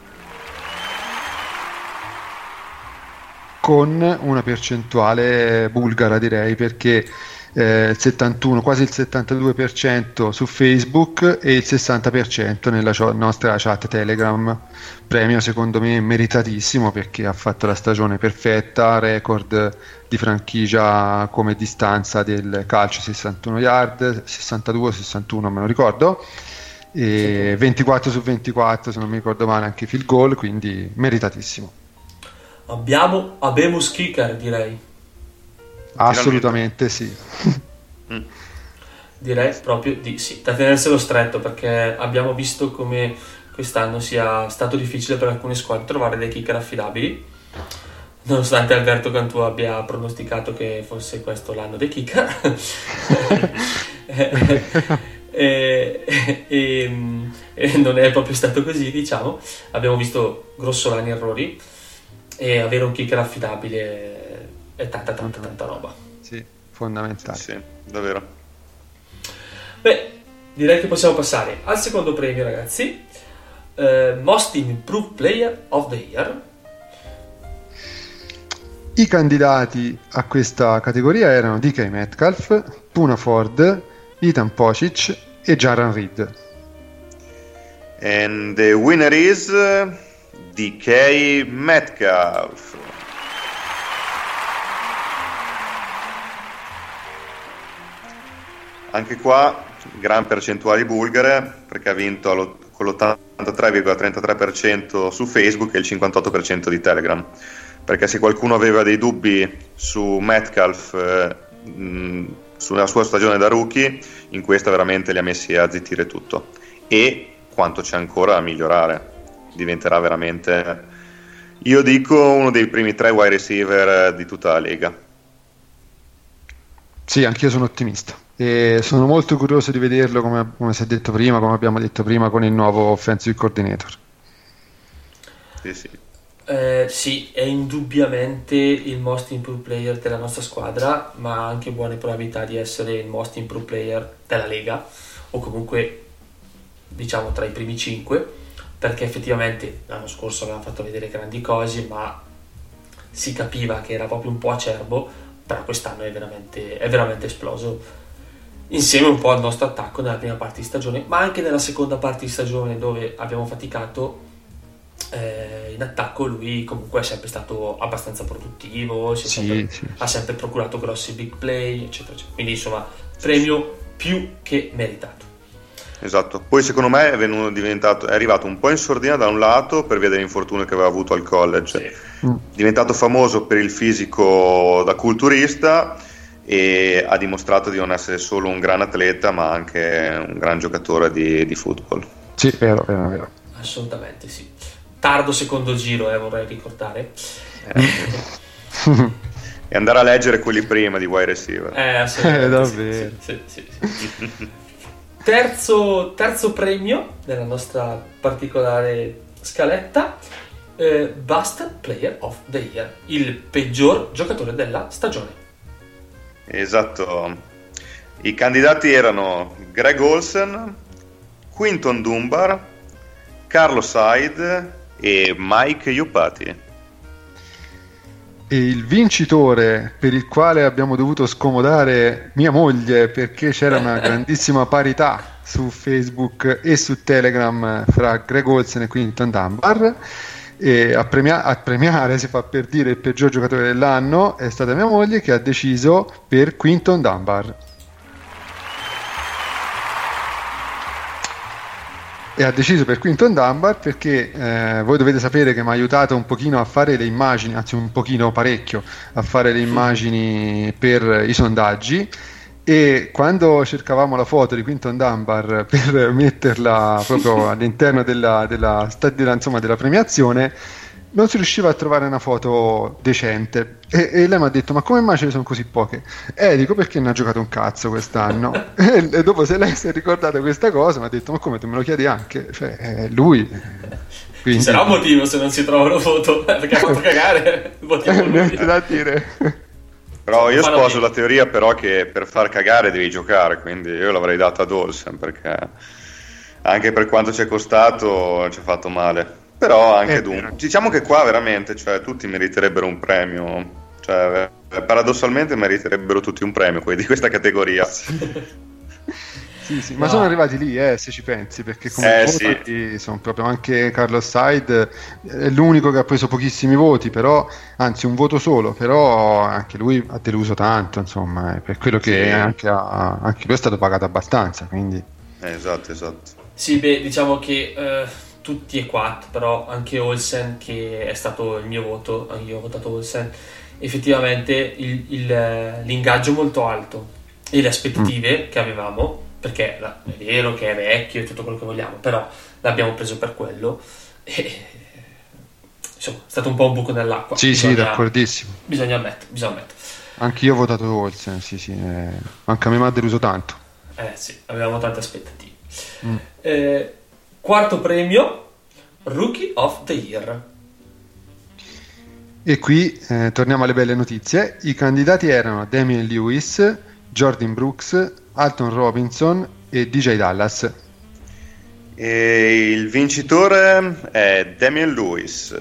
Speaker 3: con una percentuale bulgara, direi, perché eh, il settantuno, quasi il settantadue per cento su Facebook e il sessanta per cento nella cio- nostra chat Telegram. Premio secondo me meritatissimo, perché ha fatto la stagione perfetta, record di franchigia come distanza del calcio, sessantuno yard, sessantadue sessantuno, non me lo ricordo, e ventiquattro su ventiquattro se non mi ricordo male anche field goal, quindi meritatissimo.
Speaker 2: Abbiamo Abemus Kicker, direi.
Speaker 3: Assolutamente sì.
Speaker 2: Mm. Direi proprio di sì, da tenerselo stretto, perché abbiamo visto come quest'anno sia stato difficile per alcune squadre trovare dei kicker affidabili, nonostante Alberto Cantù abbia pronosticato che fosse questo l'anno dei kicker. e, e, e non è proprio stato così, diciamo. Abbiamo visto grossolani errori, e avere un kicker affidabile è tanta tanta tanta roba.
Speaker 3: Sì, fondamentale.
Speaker 4: Sì, davvero.
Speaker 2: Beh, direi che possiamo passare al secondo premio, ragazzi. uh, Most Improved Player of the Year.
Speaker 3: I candidati a questa categoria erano D K Metcalf, Puna Ford, Ethan Pocic e Jaron Reed.
Speaker 4: And the winner is D K Metcalf. Anche qua gran percentuali bulgare, perché ha vinto allo, con l'ottantatré virgola trentatré per cento su Facebook e il cinquantotto per cento di Telegram. Perché se qualcuno aveva dei dubbi su Metcalf, eh, mh, sulla sua stagione da rookie, in questa veramente li ha messi a zittire tutto. E quanto c'è ancora a migliorare. Diventerà veramente, io dico, uno dei primi tre wide receiver di tutta la Lega.
Speaker 3: Sì, anch'io sono ottimista e sono molto curioso di vederlo, come, come si è detto prima, come abbiamo detto prima, con il nuovo offensive coordinator.
Speaker 4: Sì, sì.
Speaker 2: Eh, sì, è indubbiamente il most improved player della nostra squadra, ma ha anche buone probabilità di essere il most improved player della Lega, o comunque diciamo tra i primi cinque, perché effettivamente l'anno scorso aveva fatto vedere grandi cose, ma si capiva che era proprio un po' acerbo. Però quest'anno è veramente, è veramente esploso, insieme un po' al nostro attacco nella prima parte di stagione, ma anche nella seconda parte di stagione, dove abbiamo faticato. Eh, in attacco lui comunque è sempre stato abbastanza produttivo, si è
Speaker 3: sì,
Speaker 2: sempre,
Speaker 3: sì.
Speaker 2: ha sempre procurato grossi big play, eccetera, eccetera. Quindi insomma, premio più che meritato.
Speaker 4: Esatto, poi secondo me è, venuto, diventato, è arrivato un po' in sordina da un lato per via dell'infortunio che aveva avuto al college,
Speaker 2: Sì.
Speaker 3: Mm.
Speaker 4: diventato famoso per il fisico da culturista e ha dimostrato di non essere solo un gran atleta ma anche un gran giocatore di, di football.
Speaker 3: Sì, vero, vero, vero.
Speaker 2: Assolutamente sì. Tardo secondo giro, eh, vorrei ricordare.
Speaker 4: Eh, e andare a leggere quelli prima di wide receiver.
Speaker 2: Eh, assolutamente.
Speaker 3: Eh, davvero.
Speaker 2: Sì, sì, sì, sì. Terzo, terzo premio nella nostra particolare scaletta, eh, Bust Player of the Year, il peggior giocatore della stagione.
Speaker 4: Esatto, i candidati erano Greg Olsen, Quinton Dunbar, Carlos Hyde e Mike Iupati.
Speaker 3: E il vincitore, per il quale abbiamo dovuto scomodare mia moglie perché c'era una grandissima parità su Facebook e su Telegram fra Greg Olsen e Quinton Dunbar, e a, premia- a premiare, si fa per dire, il peggior giocatore dell'anno è stata mia moglie, che ha deciso per Quinton Dunbar. E ha deciso per Quinton Dunbar perché eh, voi dovete sapere che mi ha aiutato un pochino a fare le immagini, anzi un pochino parecchio a fare le immagini per i sondaggi, e quando cercavamo la foto di Quinton Dunbar per metterla proprio all'interno della, della, della, insomma, della premiazione, non si riusciva a trovare una foto decente e, e lei mi ha detto ma come mai ce ne sono così poche? Eh, dico perché ne ha giocato un cazzo quest'anno e, e dopo se lei si è ricordata questa cosa mi ha detto ma come te me lo chiedi anche? Cioè, è lui. Quindi...
Speaker 2: Ci sarà un motivo se non si trovano foto, perché ha fatto cagare. Il motivo
Speaker 3: niente da dire.
Speaker 4: Però io sposo la teoria però che per far cagare devi giocare, quindi io l'avrei data ad Olsen perché anche per quanto ci è costato ci ha fatto male. Però anche Doom, diciamo che qua veramente, cioè, tutti meriterebbero un premio, cioè paradossalmente meriterebbero tutti un premio quelli di questa categoria.
Speaker 3: Sì, sì, ma no. Sono arrivati lì, eh, se ci pensi, perché come
Speaker 4: eh,
Speaker 3: voti sì. Sono proprio anche Carlos Hyde è l'unico che ha preso pochissimi voti, però anzi un voto solo, però anche lui ha deluso tanto, insomma, per quello che sì. anche, ha, anche lui è stato pagato abbastanza, quindi
Speaker 4: eh, esatto, esatto.
Speaker 2: Sì, beh, diciamo che eh, tutti e quattro, però anche Olsen, che è stato il mio voto, anche io ho votato Olsen, effettivamente il, il, l'ingaggio molto alto e le aspettative mm. che avevamo, perché è vero che è vecchio e tutto quello che vogliamo, però l'abbiamo preso per quello e insomma è stato un po' un buco nell'acqua.
Speaker 3: Sì, bisogna, sì, d'accordissimo.
Speaker 2: Bisogna ammettere, bisogna ammettere.
Speaker 3: Anche io ho votato Olsen, sì, sì, eh, anche a me mi ha deluso tanto.
Speaker 2: Eh sì, avevamo tante aspettative.
Speaker 3: Mm.
Speaker 2: Eh, quarto premio, Rookie of the Year.
Speaker 3: E qui eh, torniamo alle belle notizie. I candidati erano Damian Lewis, Jordan Brooks, Alton Robinson e D J Dallas.
Speaker 4: E il vincitore è Damian Lewis.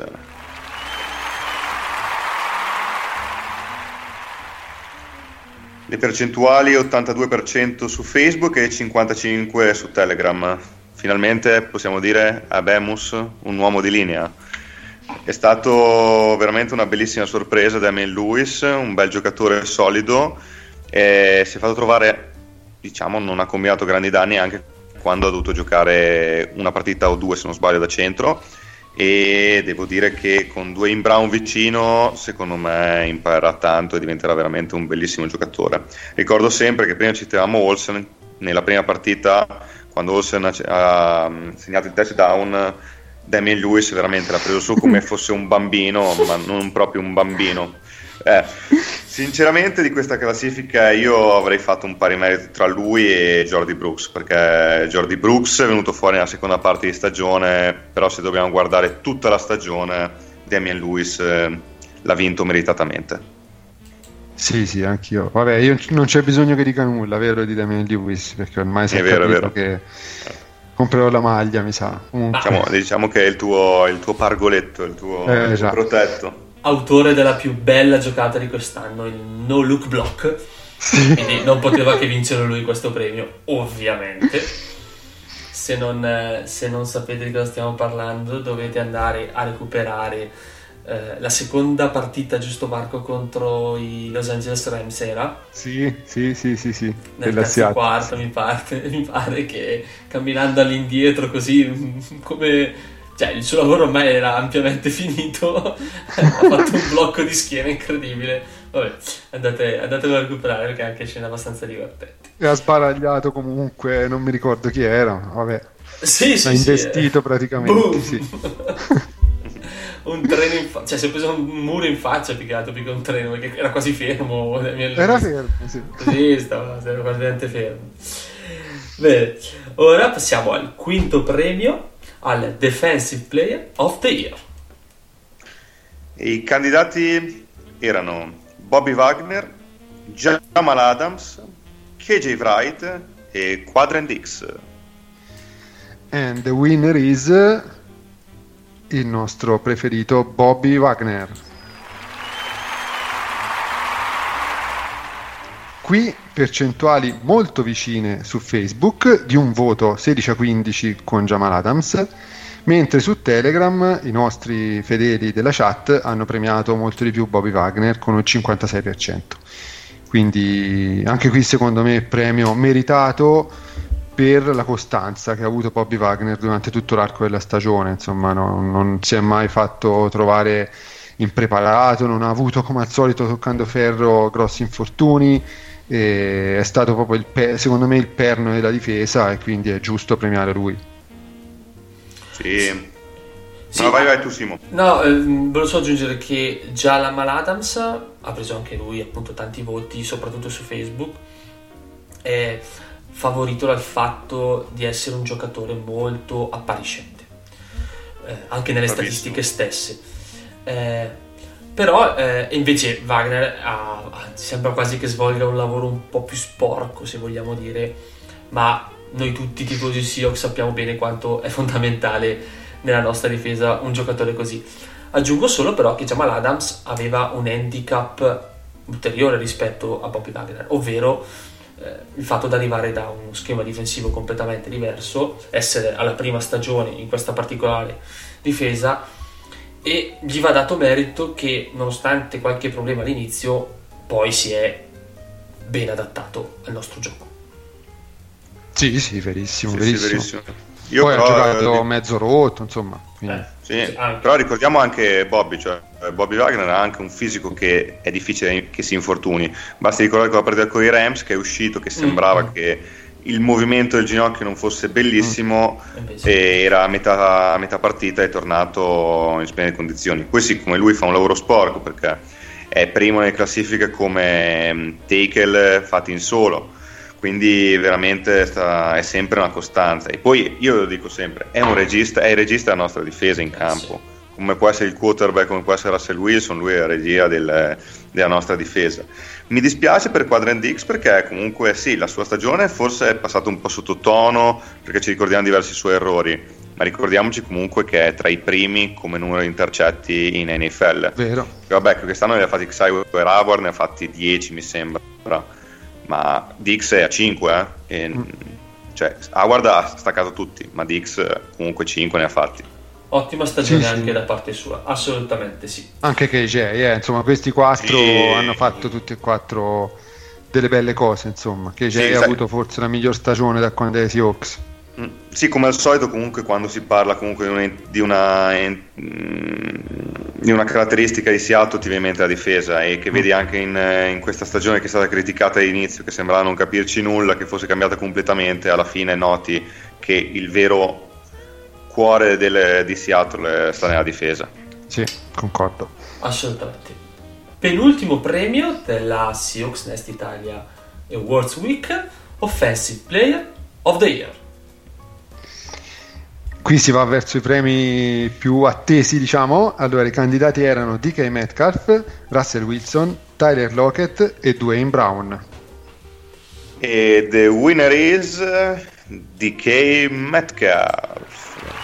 Speaker 4: Le percentuali ottantadue per cento su Facebook e cinquantacinque per cento su Telegram. Finalmente possiamo dire Abemus, un uomo di linea. È stato veramente una bellissima sorpresa Damian Lewis, un bel giocatore solido, e si è fatto trovare, diciamo, non ha combinato grandi danni anche quando ha dovuto giocare una partita o due, se non sbaglio, da centro, e devo dire che con Dwayne Brown vicino secondo me imparerà tanto e diventerà veramente un bellissimo giocatore. Ricordo sempre che prima citavamo Olsen, nella prima partita quando Olsen ha segnato il touchdown, Damian Lewis veramente l'ha preso su come fosse un bambino, ma non proprio un bambino. Eh, sinceramente di questa classifica io avrei fatto un pari merito tra lui e Jordy Brooks, perché Jordy Brooks è venuto fuori nella seconda parte di stagione, però se dobbiamo guardare tutta la stagione Damian Lewis eh, l'ha vinto meritatamente.
Speaker 3: Sì, sì, anch'io. Vabbè, io non c'è bisogno che dica nulla, vero, di Damian Lewis, perché ormai si è, è vero, capito è vero. Che comprerò la maglia, mi sa.
Speaker 4: Diciamo, diciamo che è il tuo, il tuo pargoletto, il tuo,
Speaker 3: eh,
Speaker 4: il tuo protetto.
Speaker 2: Autore della più bella giocata di quest'anno, il no look block, sì. Quindi non poteva che vincere lui questo premio, ovviamente. Se non, se non sapete di cosa stiamo parlando, dovete andare a recuperare eh, la seconda partita, giusto Marco, contro i Los Angeles Rams era?
Speaker 3: Sì, sì, sì, sì, sì.
Speaker 2: Nel terzo quarto mi pare, mi pare che camminando all'indietro così come... Cioè, il suo lavoro ormai era ampiamente finito, ha fatto un blocco di schiena incredibile. Vabbè, andate, andatelo a recuperare perché è anche scene abbastanza divertenti.
Speaker 3: E ha sbaragliato comunque, non mi ricordo chi era, vabbè.
Speaker 2: Sì, sì,
Speaker 3: l'ha investito
Speaker 2: sì,
Speaker 3: praticamente, sì.
Speaker 2: Un treno in faccia, cioè si è preso un muro in faccia più che altro, più che un treno, perché era quasi fermo.
Speaker 3: Era fermo, sì.
Speaker 2: Sì, stava, era praticamente fermo. Bene, ora passiamo al quinto premio, al Defensive Player of the Year.
Speaker 4: I candidati erano Bobby Wagner, Jamal Adams, K J Wright e Quadrant X.
Speaker 3: And the winner is il nostro preferito Bobby Wagner. Qui percentuali molto vicine su Facebook, di un voto sedici a quindici con Jamal Adams, mentre su Telegram i nostri fedeli della chat hanno premiato molto di più Bobby Wagner con il cinquantasei per cento. Quindi anche qui secondo me premio meritato per la costanza che ha avuto Bobby Wagner durante tutto l'arco della stagione. Insomma, no, non si è mai fatto trovare impreparato, non ha avuto come al solito toccando ferro grossi infortuni, e è stato proprio il pe- secondo me il perno della difesa, e quindi è giusto premiare lui.
Speaker 4: Sì,
Speaker 2: Sì,
Speaker 4: no, vai vai tu Simo.
Speaker 2: No, eh, volevo solo aggiungere che già la Mal Adams ha preso anche lui appunto tanti voti, soprattutto su Facebook, è favorito dal fatto di essere un giocatore molto appariscente, eh, anche nelle
Speaker 4: Bravissimo.
Speaker 2: statistiche stesse. Eh, però eh, invece Wagner ha, ha- sembra quasi che svolga un lavoro un po' più sporco, se vogliamo dire, ma noi tutti tifosi Seahawks sappiamo bene quanto è fondamentale nella nostra difesa un giocatore così. Aggiungo solo però che Jamal Adams aveva un handicap ulteriore rispetto a Bobby Wagner, ovvero eh, il fatto di arrivare da uno schema difensivo completamente diverso, essere alla prima stagione in questa particolare difesa, e gli va dato merito che nonostante qualche problema all'inizio poi si è ben adattato al nostro gioco.
Speaker 3: Sì, sì, verissimo,
Speaker 4: Sì, sì,
Speaker 3: verissimo.
Speaker 4: verissimo. Io
Speaker 3: Poi
Speaker 4: però,
Speaker 3: ha giocato
Speaker 4: eh,
Speaker 3: mezzo rotto, insomma. Quindi.
Speaker 2: Eh,
Speaker 4: Sì,
Speaker 2: anche.
Speaker 4: però ricordiamo anche Bobby, cioè Bobby Wagner ha anche un fisico che è difficile che si infortuni. Basta ricordare con la partita con i Rams che è uscito, che sembrava
Speaker 2: Mm.
Speaker 4: che il movimento del ginocchio non fosse bellissimo,
Speaker 2: E invece-
Speaker 4: e era a metà, a metà partita è tornato in splendide condizioni. Poi sì, come lui fa un lavoro sporco perché è primo nelle classifiche come mm, tackle fatti in solo, quindi veramente sta- è sempre una costanza. E poi io lo dico sempre, è un regista, è il regista della nostra difesa in campo, come può essere il quarterback, come può essere Russell Wilson, lui è la regia del- della nostra difesa. Mi dispiace per Quadrant Dix perché comunque sì, la sua stagione forse è passata un po' sottotono perché ci ricordiamo diversi suoi errori, ma ricordiamoci comunque che è tra i primi come numero di intercetti in N F L.
Speaker 3: Vero.
Speaker 4: Vabbè, quest'anno ne ha fatti Xavier Howard, ne ha fatti dieci mi sembra, ma Dix è a cinque, eh? E,
Speaker 3: Mm.
Speaker 4: cioè Howard ha staccato tutti, ma Dix eh, comunque cinque ne ha fatti.
Speaker 2: Ottima stagione
Speaker 3: Sì, sì.
Speaker 2: anche da parte sua, assolutamente sì.
Speaker 3: Anche K J, eh, insomma, questi quattro
Speaker 4: Sì.
Speaker 3: hanno fatto tutti e quattro delle belle cose, insomma. K J
Speaker 4: Sì,
Speaker 3: ha
Speaker 4: sai-
Speaker 3: avuto forse la miglior stagione da quando è ai Seahawks.
Speaker 4: Mm, Sì, come al solito comunque quando si parla comunque di una, di una, mm, di una caratteristica di Seattle ti viene in mente la difesa, e che vedi anche in, eh, in questa stagione che è stata criticata all'inizio, che sembrava non capirci nulla, che fosse cambiata completamente, alla fine noti che il vero cuore del- di Seattle eh, sta nella difesa.
Speaker 3: Sì, concordo.
Speaker 2: Assolutamente. Penultimo premio della Seahawks Nest Italia Awards Week, Offensive Player of the Year.
Speaker 3: Qui si va verso i premi più attesi, diciamo. Allora, i candidati erano D K Metcalf, Russell Wilson, Tyler Lockett e Dwayne Brown.
Speaker 4: E the winner is eh, D K Metcalf.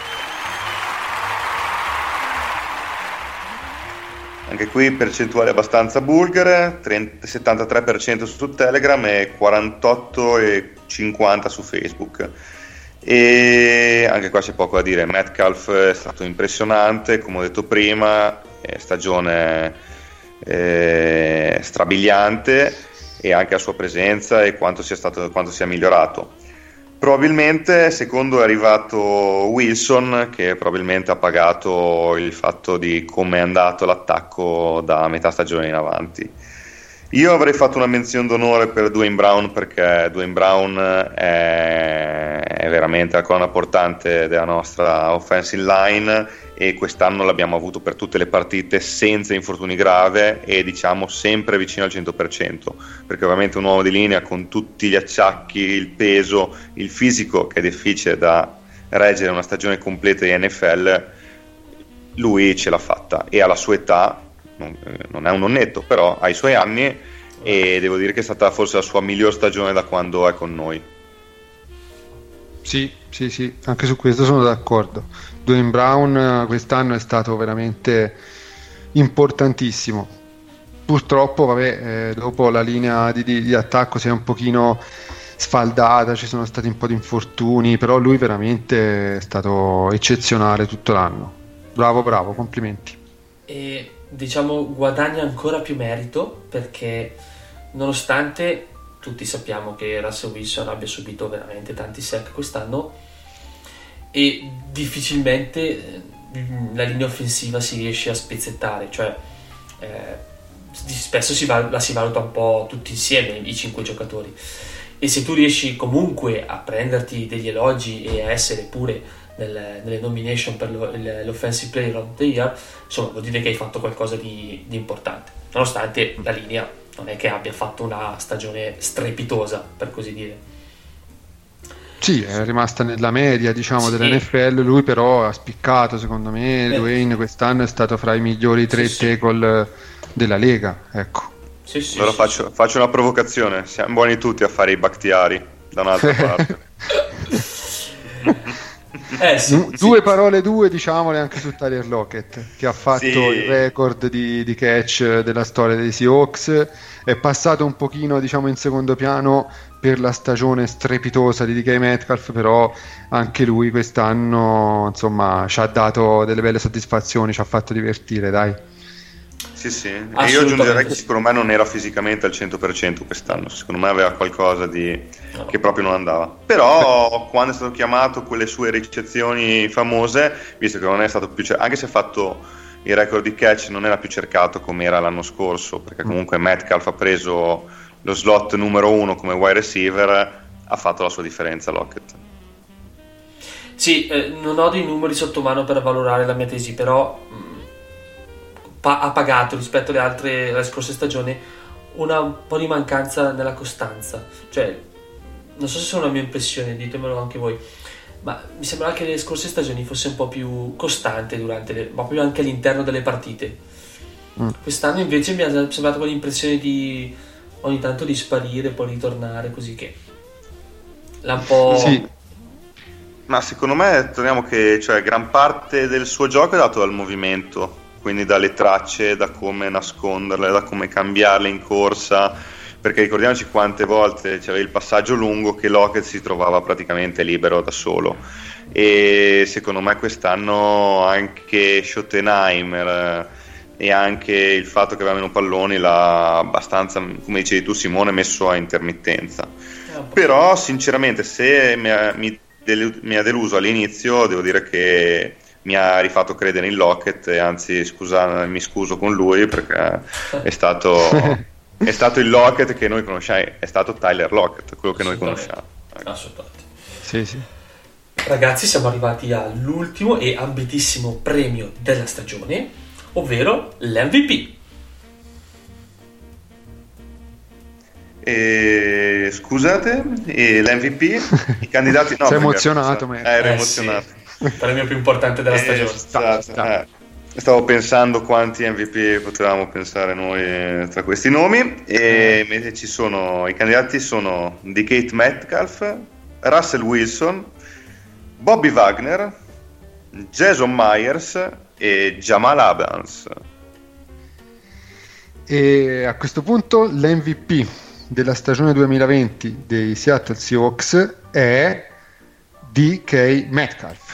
Speaker 4: Anche qui percentuali abbastanza bulgare, trenta settantatré per cento su Telegram e quarantotto e cinquanta su Facebook. E anche qua c'è poco da dire. Metcalf è stato impressionante, come ho detto prima, è stagione eh, strabiliante, e anche la sua presenza e quanto sia stato, quanto sia migliorato. Probabilmente secondo è arrivato Wilson, che probabilmente ha pagato il fatto di come è andato l'attacco da metà stagione in avanti. Io avrei fatto una menzione d'onore per Dwayne Brown, perché Dwayne Brown è, è veramente la colonna portante della nostra offensive line, e quest'anno l'abbiamo avuto per tutte le partite senza infortuni grave e diciamo sempre vicino al cento per cento, perché ovviamente un uomo di linea con tutti gli acciacchi, il peso, il fisico che è difficile da reggere una stagione completa di N F L, lui ce l'ha fatta, e alla sua età non, non è un nonnetto, però ha i suoi anni, e devo dire che è stata forse la sua miglior stagione da quando è con noi.
Speaker 3: Sì, sì, sì, anche su questo sono d'accordo. Dwayne Brown eh, quest'anno è stato veramente importantissimo. Purtroppo, vabbè, eh, dopo la linea di, di, di attacco si è un pochino sfaldata, ci sono stati un po' di infortuni, però lui veramente è stato eccezionale tutto l'anno. Bravo, bravo, complimenti.
Speaker 2: E diciamo guadagna ancora più merito perché nonostante tutti sappiamo che Russell Wilson abbia subito veramente tanti sack quest'anno e difficilmente eh, la linea offensiva si riesce a spezzettare, cioè eh, spesso si val- la si valuta un po' tutti insieme i cinque giocatori, e se tu riesci comunque a prenderti degli elogi e a essere pure nel, nelle nomination per lo, l'Offensive Player of the Year, insomma vuol dire che hai fatto qualcosa di, di importante, nonostante la linea non è che abbia fatto una stagione strepitosa, per così dire.
Speaker 3: Sì, è rimasta nella media, diciamo,
Speaker 2: sì.
Speaker 3: dell'N F L, lui però ha spiccato, secondo me. Beh. Dwayne quest'anno è stato fra i migliori tre sì, tackle sì. della Lega, ecco.
Speaker 2: Sì, sì,
Speaker 4: allora
Speaker 2: sì,
Speaker 4: faccio,
Speaker 2: sì.
Speaker 4: faccio una provocazione, siamo buoni tutti a fare i Bakhtiari da un'altra parte.
Speaker 2: eh, sì,
Speaker 3: du-
Speaker 2: sì.
Speaker 3: Due parole due, diciamole anche su Tyler Lockett, che ha fatto
Speaker 4: sì.
Speaker 3: il record di, di catch della storia dei Seahawks, è passato un pochino, diciamo, in secondo piano per la stagione strepitosa di D K Metcalf, però anche lui quest'anno, insomma, ci ha dato delle belle soddisfazioni, ci ha fatto divertire, dai.
Speaker 4: Sì, sì, e io aggiungerei che secondo me non era fisicamente al cento per cento quest'anno, secondo me aveva qualcosa di
Speaker 2: no.
Speaker 4: che proprio non andava. Però quando è stato chiamato, quelle sue ricezioni famose, visto che non è stato più, anche se ha fatto il record di catch, non era più cercato come era l'anno scorso, perché comunque Metcalf ha preso lo slot numero uno come wide receiver, ha fatto la sua differenza Lockett.
Speaker 2: Sì, eh, non ho dei numeri sotto mano per valorare la mia tesi, però mh, pa- ha pagato rispetto alle altre, alle scorse stagioni, una un po' di mancanza nella costanza. Cioè, non so se sono una mia impressione, ditemelo anche voi, ma mi sembra che le scorse stagioni fosse un po' più costante durante le, ma proprio anche all'interno delle partite. Mm. Quest'anno invece mi è sembrata quell'impressione di ogni tanto di sparire, poi ritornare, così che l'ha un po'...
Speaker 4: Sì. Ma secondo me torniamo che, cioè, gran parte del suo gioco è dato dal movimento, quindi dalle tracce, da come nasconderle, da come cambiarle in corsa, perché ricordiamoci quante volte c'era il passaggio lungo che Lockett si trovava praticamente libero da solo, e secondo me quest'anno anche Schottenheimer e anche il fatto che aveva meno palloni l'ha abbastanza, come dicevi tu Simone, messo a intermittenza. Però sinceramente se mi ha, mi, delu- mi ha deluso all'inizio, devo dire che mi ha rifatto credere in Lockett, e anzi scusa, mi scuso con lui perché è stato è stato il Lockett che noi conosciamo, è stato Tyler Lockett quello che noi conosciamo.
Speaker 2: Assolutamente.
Speaker 3: Sì, sì.
Speaker 2: Ragazzi, siamo arrivati all'ultimo e ambitissimo premio della stagione, ovvero l'M V P.
Speaker 4: E, scusate, e l'M V P, i candidati no,
Speaker 3: sei emozionato,
Speaker 4: eh, ero
Speaker 2: eh,
Speaker 4: emozionato.
Speaker 2: Sì. Il premio più importante della stagione.
Speaker 4: Eh, sta, sta. Eh, stavo pensando quanti M V P potevamo pensare noi tra questi nomi, e eh. ci sono i candidati sono D K Metcalf, Russell Wilson, Bobby Wagner, Jason Myers e Jamal Adams.
Speaker 3: E a questo punto l'M V P della stagione duemilaventi dei Seattle Seahawks è D K Metcalf.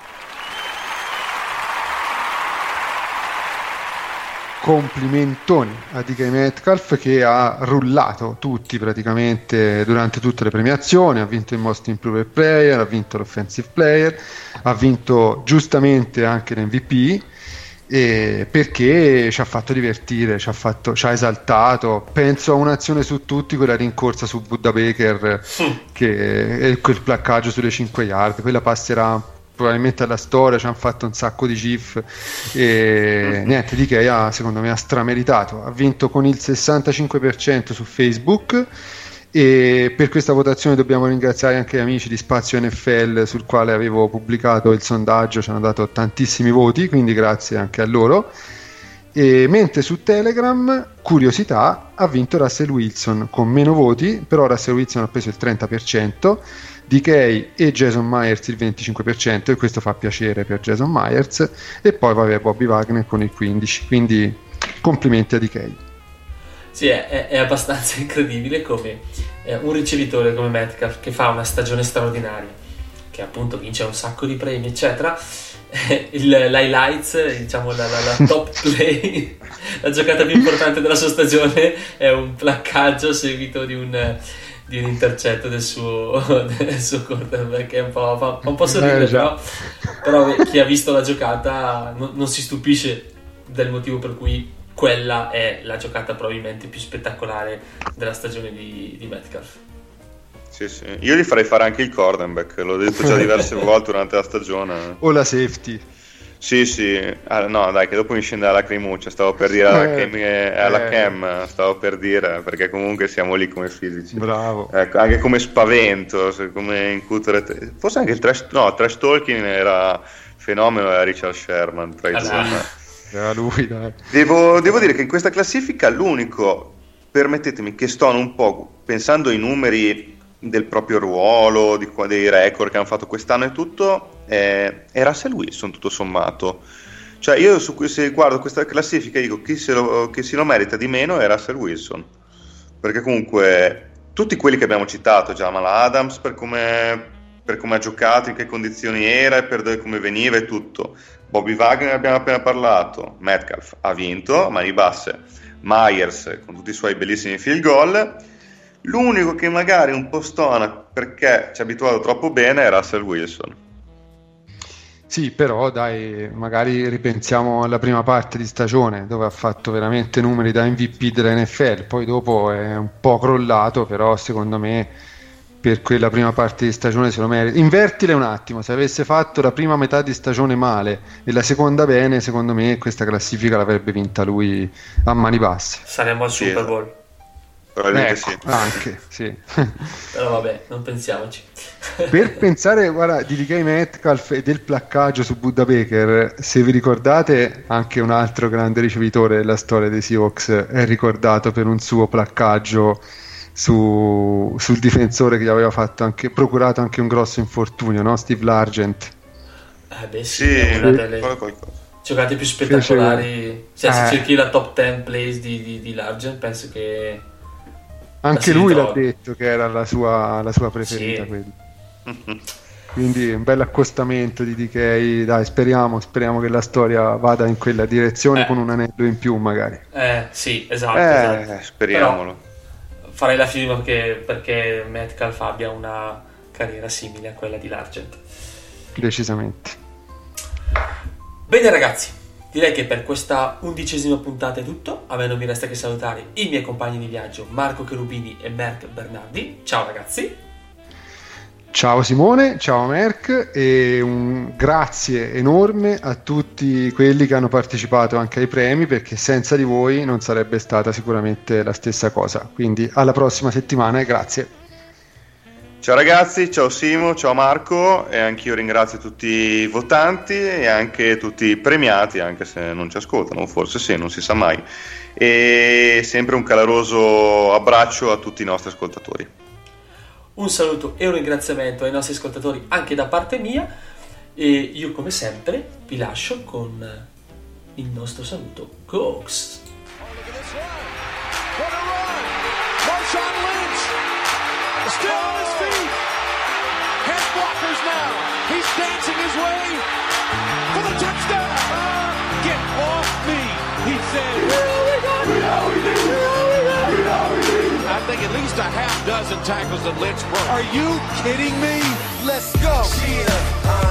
Speaker 3: Complimentoni a D K Metcalf, che ha rullato tutti praticamente durante tutte le premiazioni, ha vinto il Most Improved Player, ha vinto l'Offensive Player, ha vinto giustamente anche l'M V P, eh, perché ci ha fatto divertire, ci ha, fatto, ci ha esaltato. Penso a un'azione su tutti, quella rincorsa su Budda Baker, che è quel placcaggio sulle cinque yard, quella passerà probabilmente alla storia, ci hanno fatto un sacco di gif, e niente, D K ha, secondo me ha strameritato, ha vinto con il sessantacinque per cento su Facebook, e per questa votazione dobbiamo ringraziare anche gli amici di Spazio N F L, sul quale avevo pubblicato il sondaggio, ci hanno dato tantissimi voti, quindi grazie anche a loro. E mentre su Telegram, curiosità, ha vinto Russell Wilson con meno voti, però Russell Wilson ha preso il trenta per cento, D K e Jason Myers il venticinque per cento, e questo fa piacere per Jason Myers, e poi vabbè Bobby Wagner con il quindici per cento, quindi complimenti a D K.
Speaker 2: Sì, è, è abbastanza incredibile come eh, un ricevitore come Metcalf, che fa una stagione straordinaria, che appunto vince un sacco di premi eccetera, il, l'highlights, diciamo la, la, la top play, la giocata più importante della sua stagione è un placcaggio seguito di un di un intercetto del suo, del suo quarterback, è un po', fa, fa un po' sorridere, eh, però, però chi ha visto la giocata non, non si stupisce del motivo per cui quella è la giocata probabilmente più spettacolare della stagione di, di Metcalf.
Speaker 4: Sì, sì. Io gli farei fare anche il cornerback, l'ho detto già diverse volte durante la stagione.
Speaker 3: O la safety.
Speaker 4: Sì, sì, ah, no dai che dopo mi scende la lacrimuccia, stavo per dire alla,
Speaker 3: Eh,
Speaker 4: cam, alla
Speaker 3: eh.
Speaker 4: cam, stavo per dire, perché comunque siamo lì come fisici.
Speaker 3: Bravo.
Speaker 4: Ecco, anche come spavento, se- come incutere, te- forse anche il trash, no, trash talking era fenomeno, era Richard Sherman tra i due.
Speaker 2: Allora.
Speaker 3: Era lui, dai.
Speaker 4: Devo, devo dire che in questa classifica l'unico, permettetemi, che sto un po' pensando ai numeri del proprio ruolo, di, qua- dei record che hanno fatto quest'anno e tutto, eh, è Russell Wilson tutto sommato. Cioè io su, cui- se guardo questa classifica dico chi se, lo, chi se lo merita di meno è Russell Wilson, perché comunque tutti quelli che abbiamo citato, Jamal Adams per come, per come ha giocato, in che condizioni era e per dove- come veniva e tutto, Bobby Wagner abbiamo appena parlato, Metcalf ha vinto a mani basse, Myers con tutti i suoi bellissimi field goal. L'unico che magari un po' stona perché ci ha abituato troppo bene è Russell Wilson.
Speaker 3: Sì, però dai, magari ripensiamo alla prima parte di stagione dove ha fatto veramente numeri da M V P della N F L, poi dopo è un po' crollato, però secondo me per quella prima parte di stagione se lo merita. Invertile un attimo, se avesse fatto la prima metà di stagione male e la seconda bene, secondo me questa classifica l'avrebbe vinta lui a mani basse.
Speaker 2: Saremmo al
Speaker 4: Sì,
Speaker 2: Super Bowl.
Speaker 4: Probabilmente
Speaker 3: Ecco,
Speaker 4: sì.
Speaker 3: anche, sì.
Speaker 2: Però vabbè, non pensiamoci.
Speaker 3: Per pensare, guarda, di D K Metcalf e del placcaggio su Budda Baker, se vi ricordate, anche un altro grande ricevitore della storia dei Seahawks è ricordato per un suo placcaggio su, sul difensore che gli aveva fatto anche, procurato anche un grosso infortunio, no? Steve Largent.
Speaker 2: Eh beh sì,
Speaker 4: Sì,
Speaker 2: è una delle
Speaker 4: qualcosa.
Speaker 2: giocate più spettacolari. Cioè, se
Speaker 3: Eh.
Speaker 2: cerchi la top dieci plays di, di, di Largent, penso che
Speaker 3: Anche
Speaker 2: La si
Speaker 3: lui l'ha
Speaker 2: ritrova.
Speaker 3: detto che era la sua, la sua preferita,
Speaker 2: Sì.
Speaker 3: quella. Quindi un bel accostamento di D K, dai, speriamo, speriamo che la storia vada in quella direzione
Speaker 2: Eh.
Speaker 3: con un anello in più magari.
Speaker 2: Eh, sì, esatto,
Speaker 4: Eh,
Speaker 2: esatto.
Speaker 4: speriamolo.
Speaker 2: Però farei la firma che, perché Metcalf abbia una carriera simile a quella di Largent.
Speaker 3: Decisamente.
Speaker 2: Bene ragazzi, direi che per questa undicesima puntata è tutto. A me non mi resta che salutare i miei compagni di viaggio Marco Cherubini e Merck Bernardi. Ciao ragazzi.
Speaker 3: Ciao Simone, ciao Merck e un grazie enorme a tutti quelli che hanno partecipato anche ai premi, perché senza di voi non sarebbe stata sicuramente la stessa cosa. Quindi alla prossima settimana e grazie.
Speaker 4: Ciao ragazzi, ciao Simo, ciao Marco, e anch'io ringrazio tutti i votanti e anche tutti i premiati, anche se non ci ascoltano, forse sì, non si sa mai. E sempre un caloroso abbraccio a tutti i nostri ascoltatori.
Speaker 2: Un saluto e un ringraziamento ai nostri ascoltatori anche da parte mia, e io come sempre vi lascio con il nostro saluto. Go Hawks!
Speaker 1: Marshawn Lynch still on his feet. Head blockers now. He's dancing his way for the touchdown. Uh, get off me, he said. I think at least a half dozen tackles that Lynch broke. Are you kidding me? Let's go.
Speaker 5: Yeah, uh,